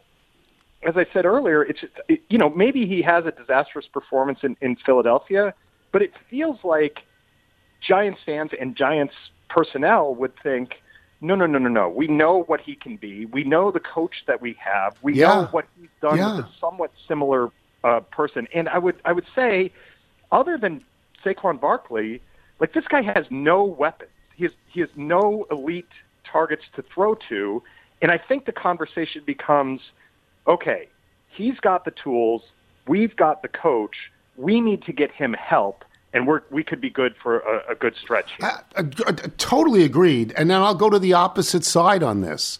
as I said earlier, it's, it, you know, maybe he has a disastrous performance in, in Philadelphia, but it feels like Giants fans and Giants personnel would think, no, no, no, no, no. We know what he can be. We know the coach that we have. We yeah. know what he's done yeah. with a somewhat similar uh, person. And I would, I would say, other than Saquon Barkley, like this guy has no weapons. He has, he has no elite targets to throw to. And I think the conversation becomes, okay, he's got the tools. We've got the coach. We need to get him help. And we're, we could be good for a, a good stretch here. I, I, I totally agreed. And then I'll go to the opposite side on this.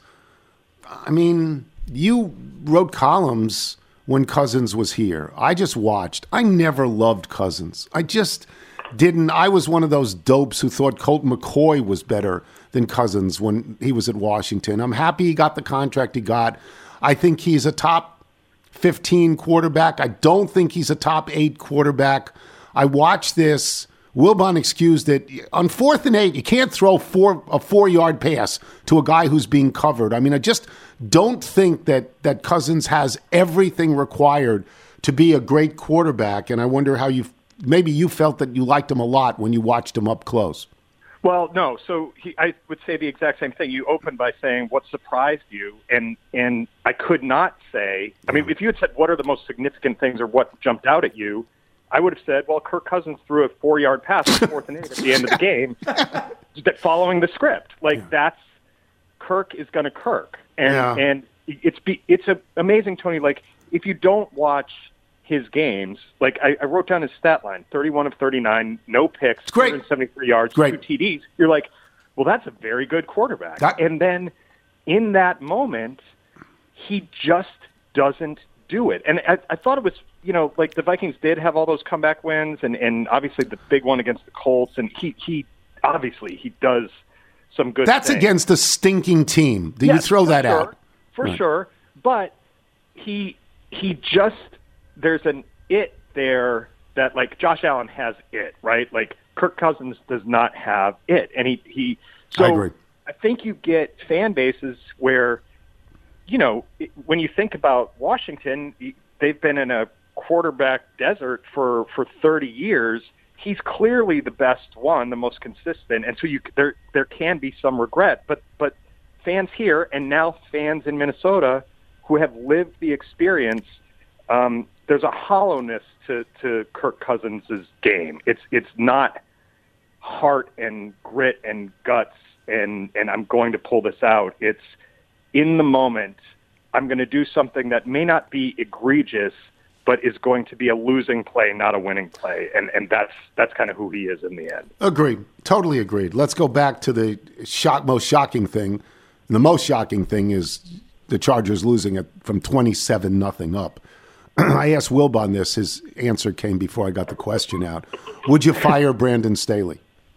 I mean, you wrote columns when Cousins was here. I just watched. I never loved Cousins. I just didn't. I was one of those dopes who thought Colt McCoy was better than Cousins when he was at Washington. I'm happy he got the contract he got. I think he's a top fifteen quarterback. I don't think he's a top eight quarterback. I watched this. Wilbon excused it. On fourth and eight, you can't throw four, a four-yard pass to a guy who's being covered. I mean, I just don't think that, that Cousins has everything required to be a great quarterback, and I wonder how you maybe you felt that you liked him a lot when you watched him up close. Well, no. So he, I would say the exact same thing. You opened by saying, what surprised you? And and I could not say, I mean, if you had said, what are the most significant things or what jumped out at you, I would have said, well, Kirk Cousins threw a four-yard pass on fourth and eight at the end of the game, following the script. Like yeah. that's Kirk is going to Kirk, and yeah. and it's be, it's a, amazing, Tony. Like if you don't watch his games, like I, I wrote down his stat line: thirty-one of thirty-nine, no picks, two hundred seventy-three yards, Great. two T Ds. You're like, well, that's a very good quarterback. That- and then in that moment, he just doesn't do it. And I, I thought it was, you know, like the Vikings did have all those comeback wins and, and obviously the big one against the Colts. And he, he obviously he does some good That's things. against a stinking team. Do yes, you throw that sure, out? For right. sure. But he, he just, there's an it there that like Josh Allen has it, right? Like Kirk Cousins does not have it. And he, he, so I agree. I think you get fan bases where, you know, when you think about Washington, they've been in a quarterback desert for, for thirty years. He's clearly the best one, the most consistent, and so you there there can be some regret. But but fans here and now fans in Minnesota who have lived the experience, um, there's a hollowness to, to Kirk Cousins' game. It's it's not heart and grit and guts and and I'm going to pull this out. It's in the moment, I'm going to do something that may not be egregious, but is going to be a losing play, not a winning play. And and that's that's kind of who he is in the end. Agreed. Totally agreed. Let's go back to the shock, most shocking thing. And the most shocking thing is the Chargers losing it from twenty-seven nothing up. I asked Wilbon this. His answer came before I got the question out. Would you fire Brandon Staley?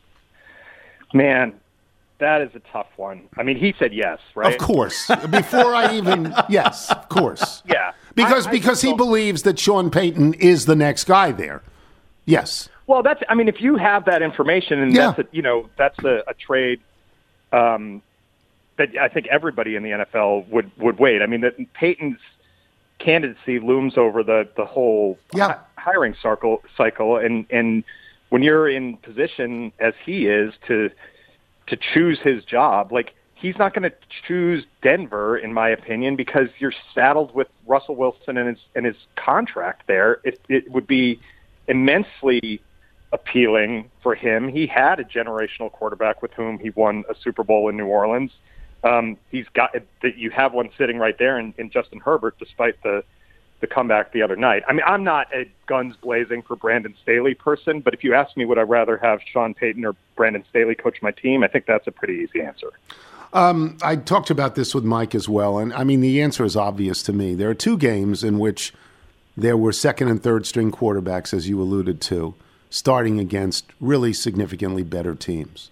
Man, that is a tough one. I mean, he said yes, right? Of course. Before I even, yes, of course. Yeah. Because I, I because he don't... believes that Sean Payton is the next guy there. Yes. Well, that's. I mean, if you have that information, and Yeah. that's a, you know that's a, a trade um, that I think everybody in the N F L would would wait. I mean, that Peyton's candidacy looms over the the whole Yeah. hi- hiring cycle cycle, and and when you're in position as he is to to choose his job, like he's not going to choose Denver, in my opinion, because you're saddled with Russell Wilson and his and his contract there. It it would be immensely appealing for him. He had a generational quarterback with whom he won a Super Bowl in New Orleans. Um, he's got that. You have one sitting right there in, in Justin Herbert, despite the the comeback the other night. I mean, I'm not a guns blazing for Brandon Staley person, but if you ask me, would I rather have Sean Payton or Brandon Staley coach my team? I think that's a pretty easy answer. Um, I talked about this with Mike as well, and I mean, the answer is obvious to me. There are two games in which there were second and third string quarterbacks, as you alluded to, starting against really significantly better teams.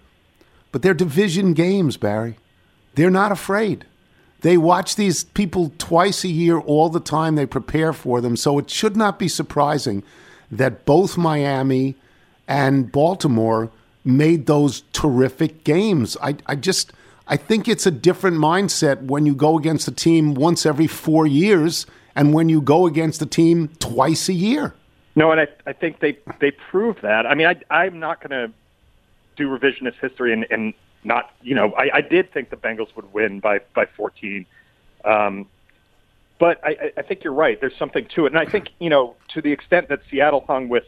But they're division games, Barry. They're not afraid. They watch these people twice a year all the time. They prepare for them. So it should not be surprising that both Miami and Baltimore made those terrific games. I, I just, I think it's a different mindset when you go against a team once every four years and when you go against a team twice a year. No, and I, I think they, they proved that. I mean, I, I'm not going to do revisionist history and, and not, you know, I, I did think the Bengals would win by, by fourteen. Um, but I, I think you're right. There's something to it. And I think, you know, to the extent that Seattle hung with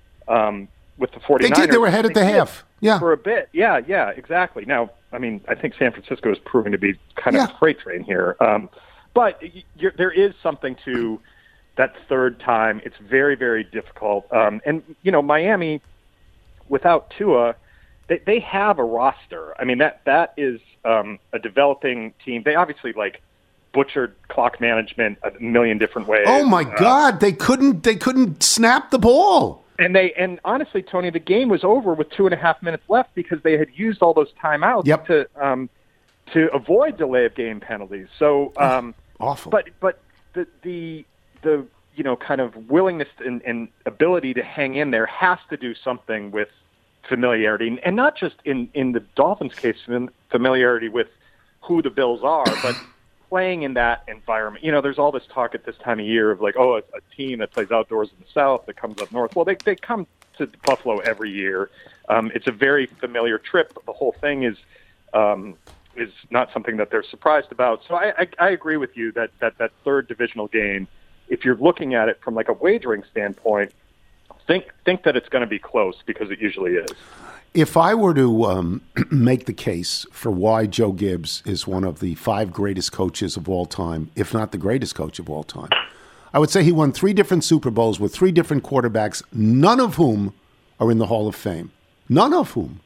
um, with the 49ers. They did. They were ahead at the half. Yeah. For a bit. Yeah, yeah, exactly. Now, I mean, I think San Francisco is proving to be kind of Yeah. a freight train here. Um, but you're, there is something to that third time. It's very, very difficult. Um, and, you know, Miami, without Tua, they, they have a roster. I mean, that that is um, a developing team. They obviously, like, butchered clock management a million different ways. Oh, my Uh, God. They couldn't, they couldn't snap the ball. And they and honestly, Tony, the game was over with two and a half minutes left because they had used all those timeouts Yep. to um, to avoid delay of game penalties. So, um, Awful. but but the the the you know kind of willingness and, and ability to hang in there has to do something with familiarity, and not just in in the Dolphins' case, familiarity with who the Bills are, but playing in that environment. You know, there's all this talk at this time of year of like, oh, a, a team that plays outdoors in the South that comes up north. Well, they they come to Buffalo every year. Um, it's a very familiar trip. The whole thing is um, is not something that they're surprised about. So I, I, I agree with you that, that that third divisional game, if you're looking at it from like a wagering standpoint, think think that it's going to be close because it usually is. If I were to um, make the case for why Joe Gibbs is one of the five greatest coaches of all time, if not the greatest coach of all time, I would say he won three different Super Bowls with three different quarterbacks, none of whom are in the Hall of Fame. None of whom.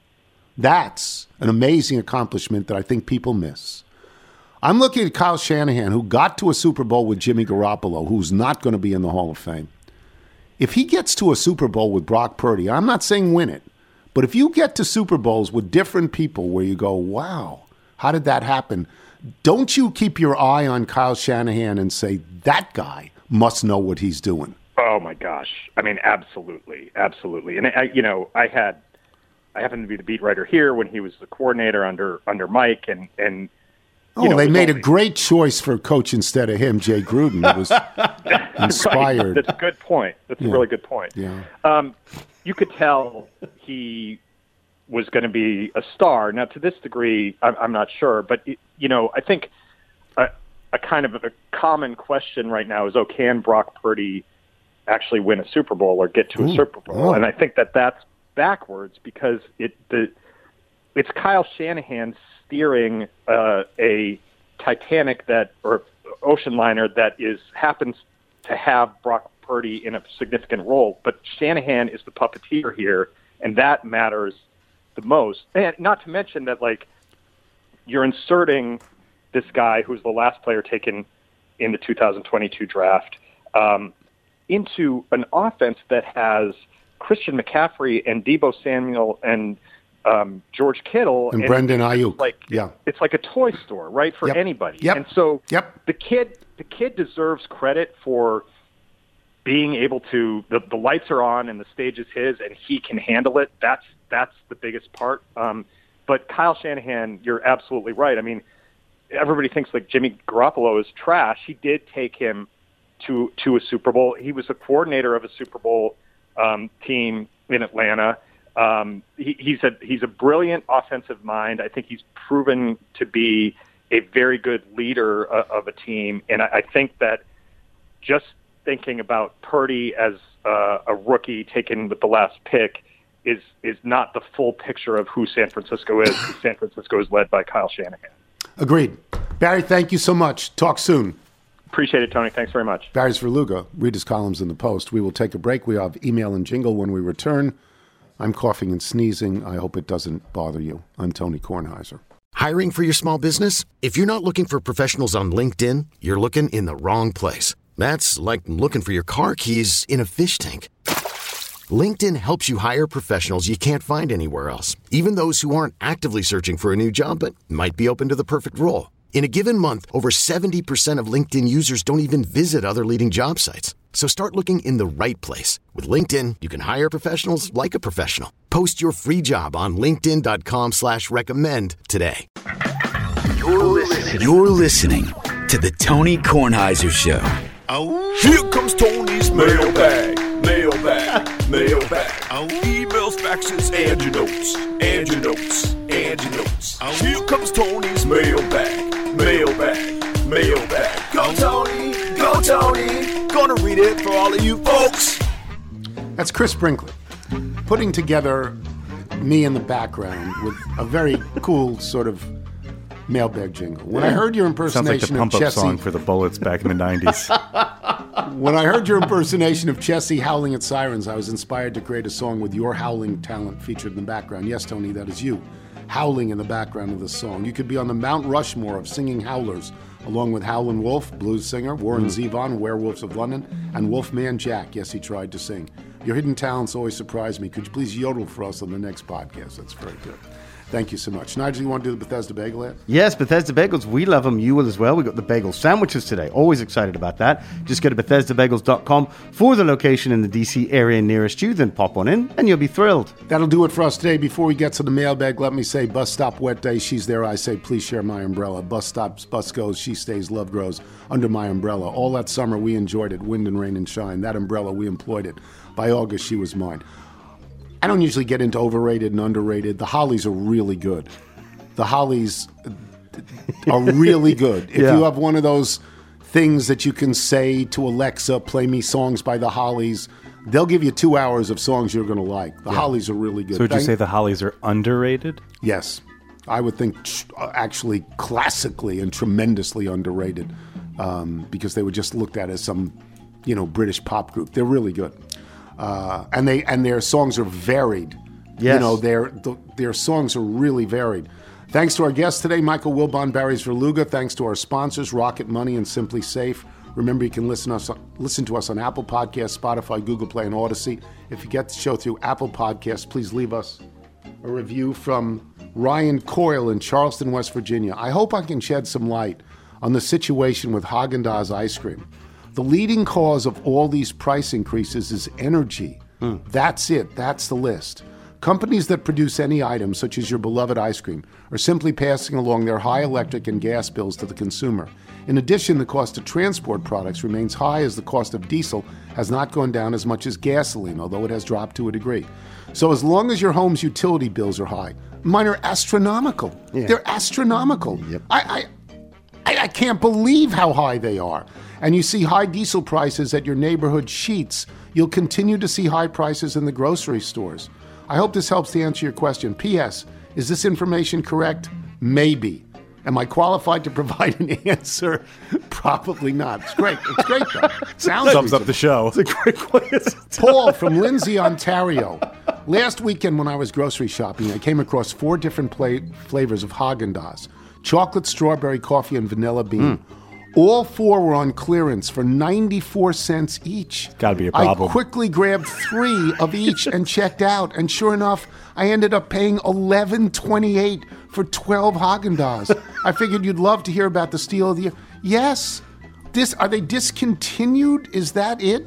That's an amazing accomplishment that I think people miss. I'm looking at Kyle Shanahan, who got to a Super Bowl with Jimmy Garoppolo, who's not going to be in the Hall of Fame. If he gets to a Super Bowl with Brock Purdy, I'm not saying win it, but if you get to Super Bowls with different people where you go, wow, how did that happen? Don't you keep your eye on Kyle Shanahan and say, that guy must know what he's doing? Oh, my gosh. I mean, absolutely. Absolutely. And, I, you know, I had, I happened to be the beat writer here when he was the coordinator under under Mike. And, and oh, you know, they made only, a great choice for coach instead of him, Jay Gruden. It was inspired. Right. That's a good point. That's Yeah. a really good point. Yeah. Um, you could tell he was going to be a star. Now, to this degree, I'm, I'm not sure. But, you know, I think a, a kind of a common question right now is, oh, can Brock Purdy actually win a Super Bowl or get to a Ooh. Super Bowl? Oh. And I think that that's backwards because it the it's Kyle Shanahan steering uh, a Titanic that or ocean liner that is happens to have Brock Purdy in a significant role, but Shanahan is the puppeteer here, and that matters the most. And not to mention that, like, you're inserting this guy who's the last player taken in the two thousand twenty-two draft um, into an offense that has Christian McCaffrey and Deebo Samuel and um, George Kittle And Brendan Ayuk. Like, Yeah. it's like a toy store, right, for Yep. anybody. Yep. And so Yep. the kid, the kid deserves credit for being able to, the, the lights are on and the stage is his and he can handle it, that's that's the biggest part. Um, but Kyle Shanahan, you're absolutely right. I mean, everybody thinks like Jimmy Garoppolo is trash. He did take him to to a Super Bowl. He was a coordinator of a Super Bowl um, team in Atlanta. Um, he, he's a he's a brilliant offensive mind. I think he's proven to be a very good leader uh, of a team, and I, I think that just thinking about Purdy as uh, a rookie taken with the last pick is is not the full picture of who San Francisco is. San Francisco is led by Kyle Shanahan. Agreed. Barry, thank you so much. Talk soon. Appreciate it, Tony. Thanks very much. Barry's Verluga. Read his columns in the Post. We will take a break. We have email and jingle when we return. I'm coughing and sneezing. I hope it doesn't bother you. I'm Tony Kornheiser. Hiring for your small business? If you're not looking for professionals on LinkedIn, you're looking in the wrong place. That's like looking for your car keys in a fish tank. LinkedIn helps you hire professionals you can't find anywhere else, even those who aren't actively searching for a new job but might be open to the perfect role. In a given month, over seventy percent of LinkedIn users don't even visit other leading job sites. So start looking in the right place. With LinkedIn, you can hire professionals like a professional. Post your free job on linkedin dot com slash recommend today. You're listening, You're listening to The Tony Kornheiser Show. Oh, here comes Tony's mailbag, mailbag, mailbag. Oh, emails, faxes, and your notes, and your notes, and your notes. Oh, here comes Tony's mailbag, mailbag, mailbag. Go Tony, go Tony. Gonna read it for all of you folks. That's Chris Brinkley putting together me in the background with a very cool sort of mailbag jingle. When I heard your impersonation Sounds like the of pump-up Chessie, song for the Bullets back in the nineties. when I heard your impersonation of Chessie howling at sirens, I was inspired to create a song with your howling talent featured in the background. Yes, Tony, that is you, howling in the background of the song. You could be on the Mount Rushmore of singing howlers, along with Howlin' Wolf, blues singer, Warren Mm. Zevon, Werewolves of London, and Wolfman Jack. Yes, he tried to sing. Your hidden talents always surprise me. Could you please yodel for us on the next podcast? That's very good. Thank you so much. Nigel, you want to do the Bethesda Bagel ad? Yes, Bethesda Bagels. We love them. You will as well. We got the bagel sandwiches today. Always excited about that. Just go to bethesda bagels dot com for the location in the D C area nearest you. Then pop on in and you'll be thrilled. That'll do it for us today. Before we get to the mailbag, let me say bus stop wet day. She's there. I say, please share my umbrella. Bus stops, bus goes. She stays. Love grows under my umbrella. All that summer we enjoyed it. Wind and rain and shine. That umbrella, we employed it. By August, she was mine. I don't usually get into overrated and underrated. The Hollies are really good. The Hollies are really good. If Yeah. you have one of those things that you can say to Alexa, play me songs by the Hollies, they'll give you two hours of songs you're going to like. The Yeah. Hollies are really good. So would you Thank- say the Hollies are underrated? Yes. I would think tr- actually classically and tremendously underrated um, because they were just looked at as some, you know, British pop group. They're really good. Uh, and they and their songs are varied. Yes. You know, their the, their songs are really varied. Thanks to our guests today, Michael Wilbon, Barry's Verluga. Thanks to our sponsors, Rocket Money and Simply Safe. Remember, you can listen us listen to us on Apple Podcasts, Spotify, Google Play, and Odyssey. If you get the show through Apple Podcasts, please leave us a review from Ryan Coyle in Charleston, West Virginia. I hope I can shed some light on the situation with Haagen-Dazs ice cream. The leading cause of all these price increases is energy. Hmm. That's it. That's the list. Companies that produce any item, such as your beloved ice cream, are simply passing along their high electric and gas bills to the consumer. In addition, the cost to transport products remains high as the cost of diesel has not gone down as much as gasoline, although it has dropped to a degree. So as long as your home's utility bills are high, mine are astronomical. Yeah. They're astronomical. Yep. I, I I, I can't believe how high they are. And you see high diesel prices at your neighborhood Sheetz. You'll continue to see high prices in the grocery stores. I hope this helps to answer your question. P S. Is this information correct? Maybe. Am I qualified to provide an answer? Probably not. It's great. It's great, though. Sounds Thumbs up the show. It's a great way. Paul from Lindsay, Ontario. Last weekend when I was grocery shopping, I came across four different pla- flavors of Haagen-Dazs. Chocolate, strawberry, coffee, and vanilla bean. All four were on clearance for ninety-four cents each. Gotta be a problem. I quickly grabbed three of each and checked out. And sure enough, I ended up paying eleven twenty-eight for twelve Haagen-Dazs. I figured you'd love to hear about the steal of the year. Yes. This, are they discontinued? Is that it?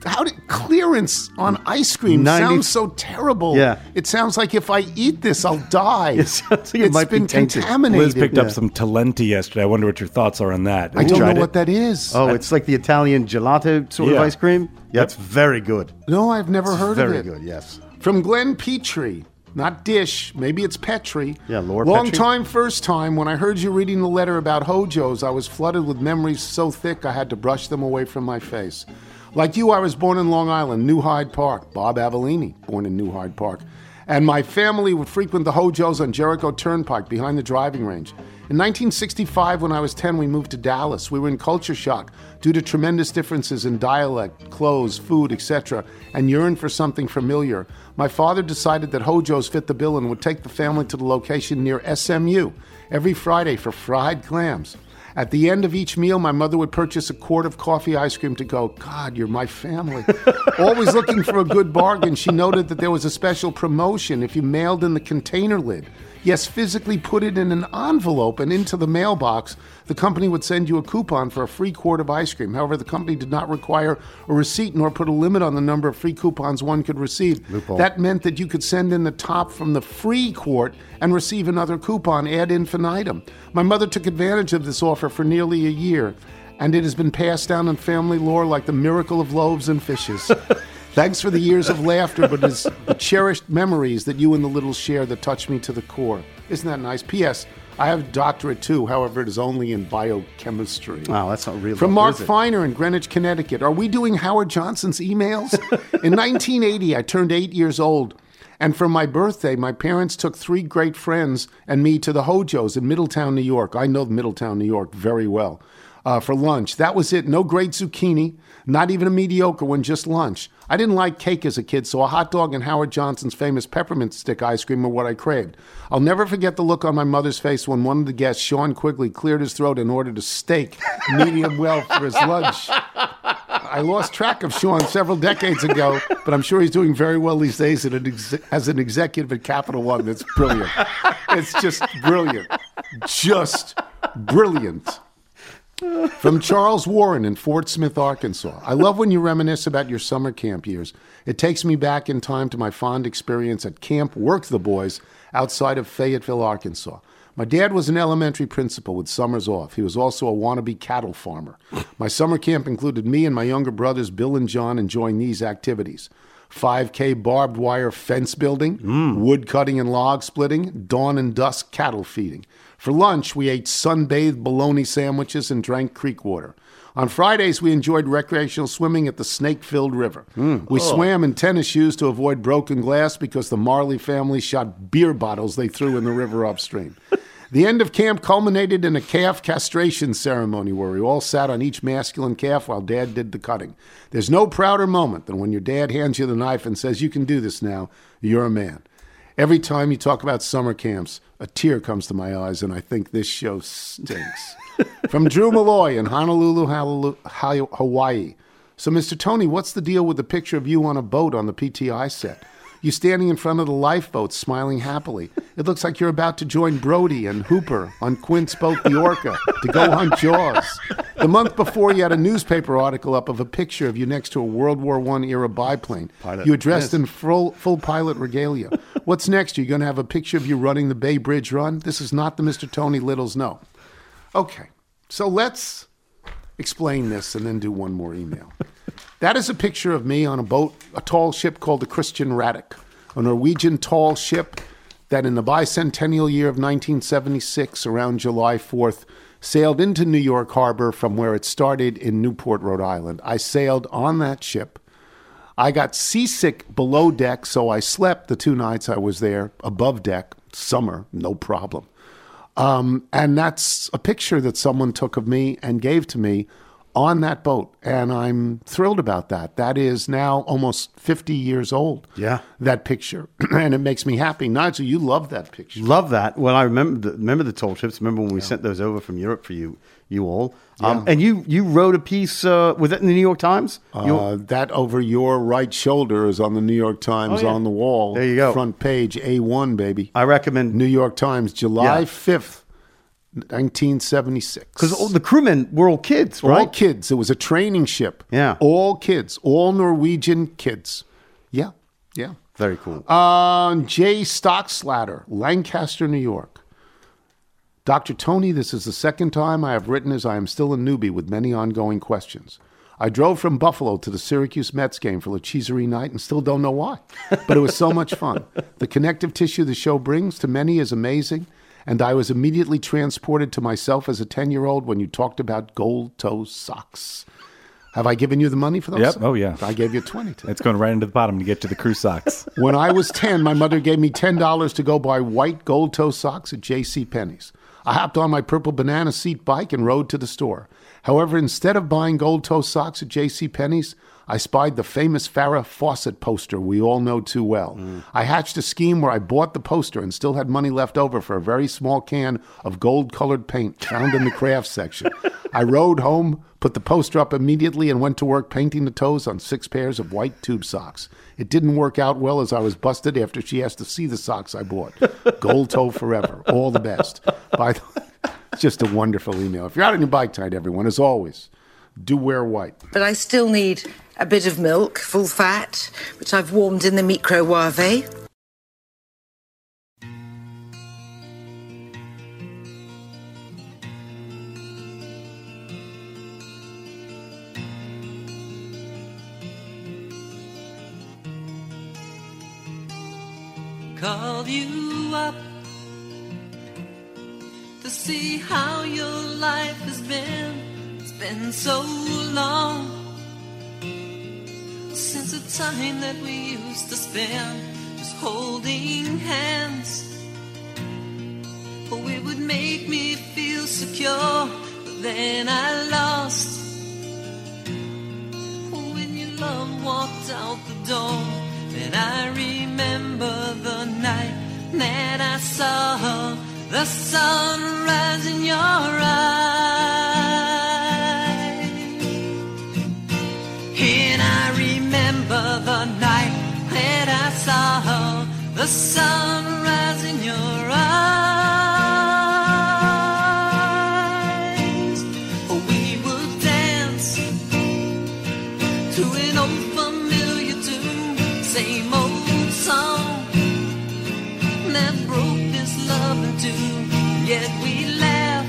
how did clearance on ice cream ninety sounds so terrible? Yeah. It sounds like if I eat this, I'll die. It sounds like it It's might be been tainted. contaminated. Liz picked up some Talenti yesterday. I wonder what your thoughts are on that. I Have you don't know tried what it? that is. Oh, it's like the Italian gelato sort of Yeah. ice cream? Yeah, it's very good. No, I've never heard Very of it. good, yes. From Glenn Petrie, not Dish, maybe it's Petrie. Yeah, Laura Long Petrie. time, first time. When I heard you reading the letter about Hojo's, I was flooded with memories so thick I had to brush them away from my face. Like you, I was born in Long Island, New Hyde Park. Bob Avellini, born in New Hyde Park. And my family would frequent the Hojo's on Jericho Turnpike behind the driving range. In nineteen sixty-five, when I was ten, we moved to Dallas. We were in culture shock due to tremendous differences in dialect, clothes, food, et cetera, and yearned for something familiar. My father decided that Hojo's fit the bill and would take the family to the location near S M U every Friday for fried clams. At the end of each meal, my mother would purchase a quart of coffee ice cream to go, God, you're my family. Always looking for a good bargain, she noted that there was a special promotion if you mailed in the container lid. Yes, physically put it in an envelope and into the mailbox, the company would send you a coupon for a free quart of ice cream. However, the company did not require a receipt nor put a limit on the number of free coupons one could receive. Loophole. That meant that you could send in the top from the free quart and receive another coupon ad infinitum. My mother took advantage of this offer for nearly a year, and it has been passed down in family lore like the miracle of loaves and fishes. Thanks for the years of laughter, but it's the cherished memories that you and the little share that touch me to the core. Isn't that nice? P S. I have a doctorate too, however, it is only in biochemistry. Wow, that's not real. From though, Mark is it? Feiner in Greenwich, Connecticut. Are we doing Howard Johnson's emails? In nineteen eighty, I turned eight years old. And for my birthday, my parents took three great friends and me to the Hojo's in Middletown, New York. I know Middletown, New York very well. Uh, for lunch. That was it. No great zucchini, not even a mediocre one, just lunch. I didn't like cake as a kid, so a hot dog and Howard Johnson's famous peppermint stick ice cream were what I craved. I'll never forget the look on my mother's face when one of the guests, Sean Quigley, cleared his throat and ordered a steak medium well for his lunch. I lost track of Sean several decades ago, but I'm sure he's doing very well these days as an, ex- as an executive at Capital One. That's brilliant. It's just brilliant. Just brilliant. From Charles Warren in Fort Smith, Arkansas. I love when you reminisce about your summer camp years. It takes me back in time to my fond experience at Camp Work the Boys outside of Fayetteville, Arkansas. My dad was an elementary principal with summers off. He was also a wannabe cattle farmer. My summer camp included me and my younger brothers, Bill and John, enjoying these activities. five K barbed wire fence building, Mm. wood cutting and log splitting, dawn and dusk cattle feeding. For lunch, we ate sun-bathed bologna sandwiches and drank creek water. On Fridays, we enjoyed recreational swimming at the snake-filled river. Mm. We Oh. swam in tennis shoes to avoid broken glass because the Marley family shot beer bottles they threw in the river upstream. The end of camp culminated in a calf castration ceremony where we all sat on each masculine calf while Dad did the cutting. There's no prouder moment than when your dad hands you the knife and says, "You can do this now. You're a man." Every time you talk about summer camps, a tear comes to my eyes, and I think this show stinks. From Drew Malloy in Honolulu, Hawaii- Hawaii. So, Mister Tony, what's the deal with the picture of you on a boat on the P T I set? You standing in front of the lifeboat, smiling happily. It looks like you're about to join Brody and Hooper on Quint's boat, the Orca, to go hunt Jaws. The month before, you had a newspaper article up of a picture of you next to a World War One era biplane. Pilot. You were dressed Yes. in full, full pilot regalia. What's next? Are you going to have a picture of you running the Bay Bridge Run? This is not the Mister Tony Littles, no. Okay, so let's explain this and then do one more email. That is a picture of me on a boat, a tall ship called the Christian Radich, a Norwegian tall ship that in the bicentennial year of nineteen seventy-six, around July fourth, sailed into New York Harbor from where it started in Newport, Rhode Island. I sailed on that ship. I got seasick below deck, so I slept the two nights I was there above deck, summer, no problem. Um, and that's a picture that someone took of me and gave to me on that boat. And I'm thrilled about that. That is now almost fifty years old. Yeah. That picture. And it makes me happy. Nigel, you love that picture. Love that. Well, I remember the, remember the tall ships. Remember when we sent those over from Europe for you, you all. Um, Yeah. and you you wrote a piece. Uh, was that in the New York Times? You- Uh, that over your right shoulder is on the New York Times Oh, yeah. on the wall. There you go. Front page, A one, baby. I recommend. New York Times, July Yeah. fifth, nineteen seventy-six. Because all the crewmen were all kids, right? All kids. It was a training ship. Yeah. All kids. All Norwegian kids. Yeah. Yeah. Very cool. Uh, Jay Stockslatter, Lancaster, New York. Doctor Tony, this is the second time I have written as I am still a newbie with many ongoing questions. I drove from Buffalo to the Syracuse Mets game for Lacheserie night and still don't know why, but it was so much fun. The connective tissue the show brings to many is amazing, and I was immediately transported to myself as a ten-year-old when you talked about gold toe socks. Have I given you the money for those? Yep. Oh, yeah. I gave you twenty. To It's going right into the bottom to get to the crew socks. When I was ten, my mother gave me ten dollars to go buy white gold toe socks at J C Penney's. I hopped on my purple banana seat bike and rode to the store. However, instead of buying gold toe socks at J C Penney's, I spied the famous Farrah Fawcett poster we all know too well. Mm. I hatched a scheme where I bought the poster and still had money left over for a very small can of gold-colored paint found in the craft section. I rode home, put the poster up immediately, and went to work painting the toes on six pairs of white tube socks. It didn't work out well as I was busted after she asked to see the socks I bought. Gold toe forever. All the best. By the way, it's just a wonderful email. If you're out on your bike tonight, everyone, as always, do wear white. But I still need a bit of milk, full fat, which I've warmed in the microwave. Called you up to see how your life has been. It's been so long since the time that we used to spend just holding hands. Oh, it would make me feel secure, but then I lost. When your love walked out the door, then I remember the night that I saw the sunrise in your eyes. And I remember the night that I saw the sunrise in your eyes. We would dance to an old familiar tune, same old song that broke this love in two. Yet we laugh,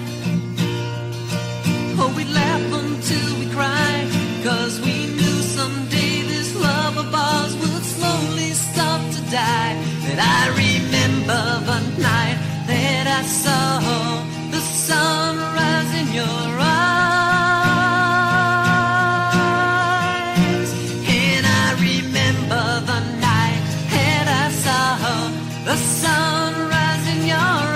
oh, we laugh until we cry, 'cause we knew someday this love of ours would slowly start to die. That I remember the night that I saw the sunrise in your eyes. And I remember the night that I saw the sunrise in your eyes.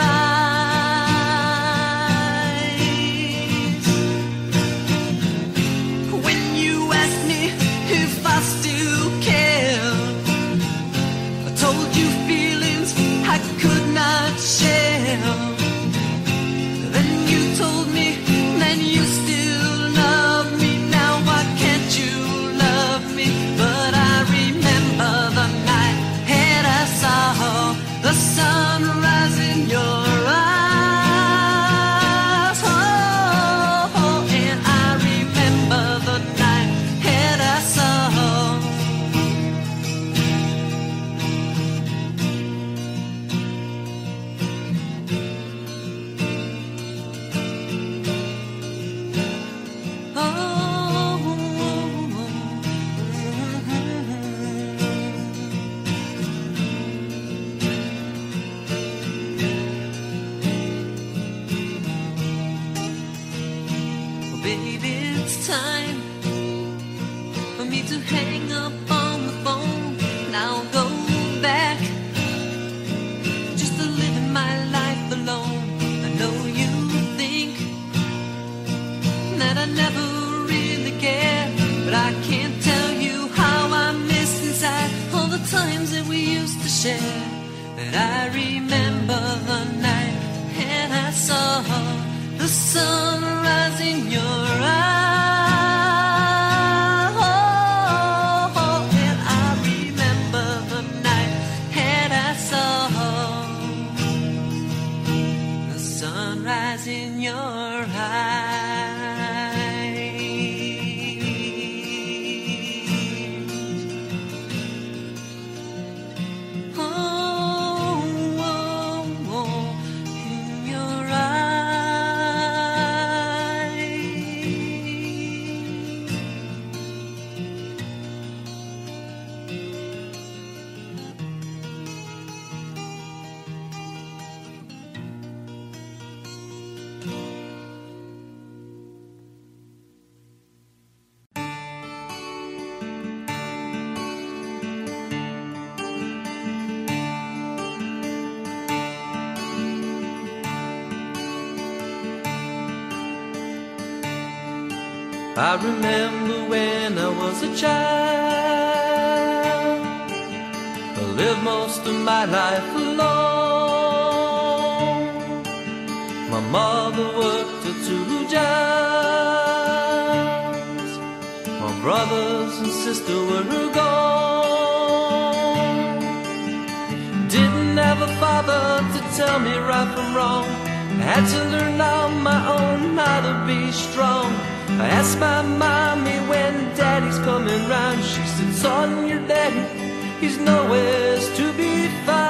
When you asked me if I still cared, I told you feelings I could not share. Then you told me that you still love me. Now why can't you love me? But I remember the night that I saw the sunrise in your eyes. Oh, oh, and I remember the night that I saw. Oh, baby, it's time for me to hang up on the phone. Now go back just to living my life alone. I know you think that I never really cared, but I can't tell you how I miss inside all the times that we used to share. That I remember the night and I saw the sunrise in your eyes. Oh, oh, and I remember the night that I saw the sunrise in I remember when I was a child, I lived most of my life alone. My mother worked her two jobs, my brothers and sister were gone. Didn't have a father to tell me right from wrong. I had to learn on my own how to be strong. I asked my mommy when daddy's coming round. She said, son, your daddy, he's nowhere's to be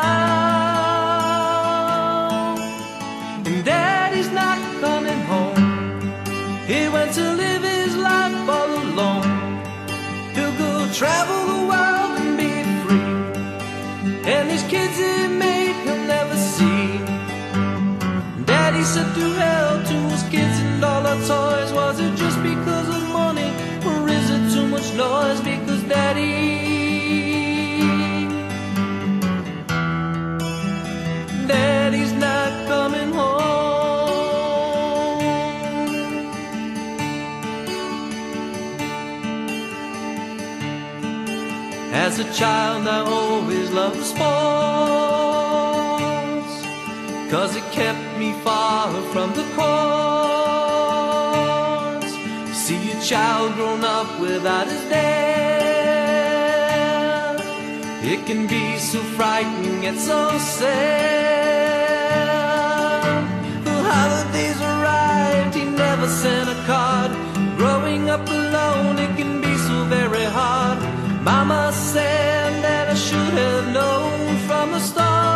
found. And daddy's not coming home. He went to live his life all alone. He'll go travel the world and be free. And these kids he made he'll never see. Daddy said to hell to his kids and all our toys. Was it just because of money, or is it too much noise? Because daddy, daddy's not coming home. As a child I always loved sports, 'cause it kept me far from the courts. See a child grown up without his dad, it can be so frightening and so sad. The holidays arrived, he never sent a card. Growing up alone, it can be so very hard. Mama said that I should have known from the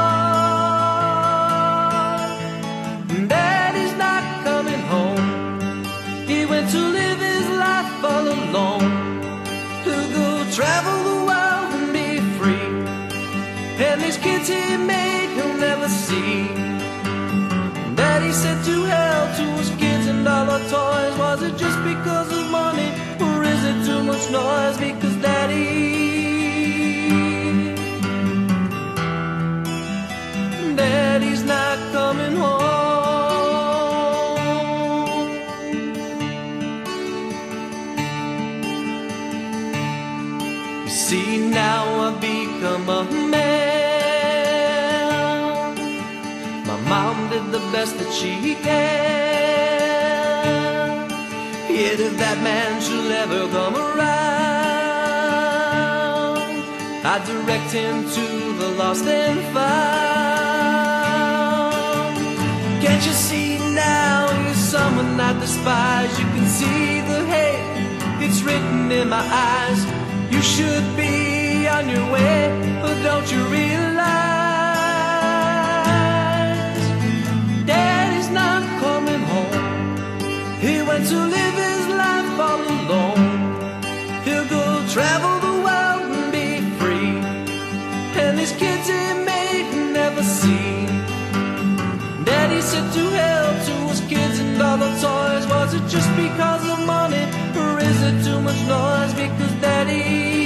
start. Daddy's not coming home. He went to live his life all alone. He'll go travel the world and be free. And these kids he made he'll never see. Daddy said to hell to his kids and all our toys. Was it just because of money, or is it too much noise? Because daddy, daddy's not coming home. You see, now I've become a man. My mom did the best that she can. Yet if that man should ever come around, I direct him to the lost and found. Can't you see now you're someone I despise? You can see the hate, it's written in my eyes. You should be on your way, but don't you realize daddy's not coming home. He went to live his life all alone. He'll go travel the world and be free. And these kids he made never see. Daddy said to hell to his kids and all the toys. Was it just because of money, or is it too much noise? Because daddy,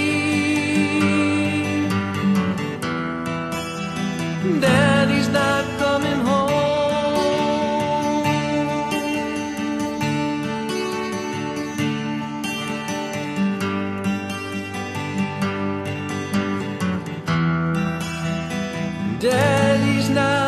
daddy's not coming home. Daddy's not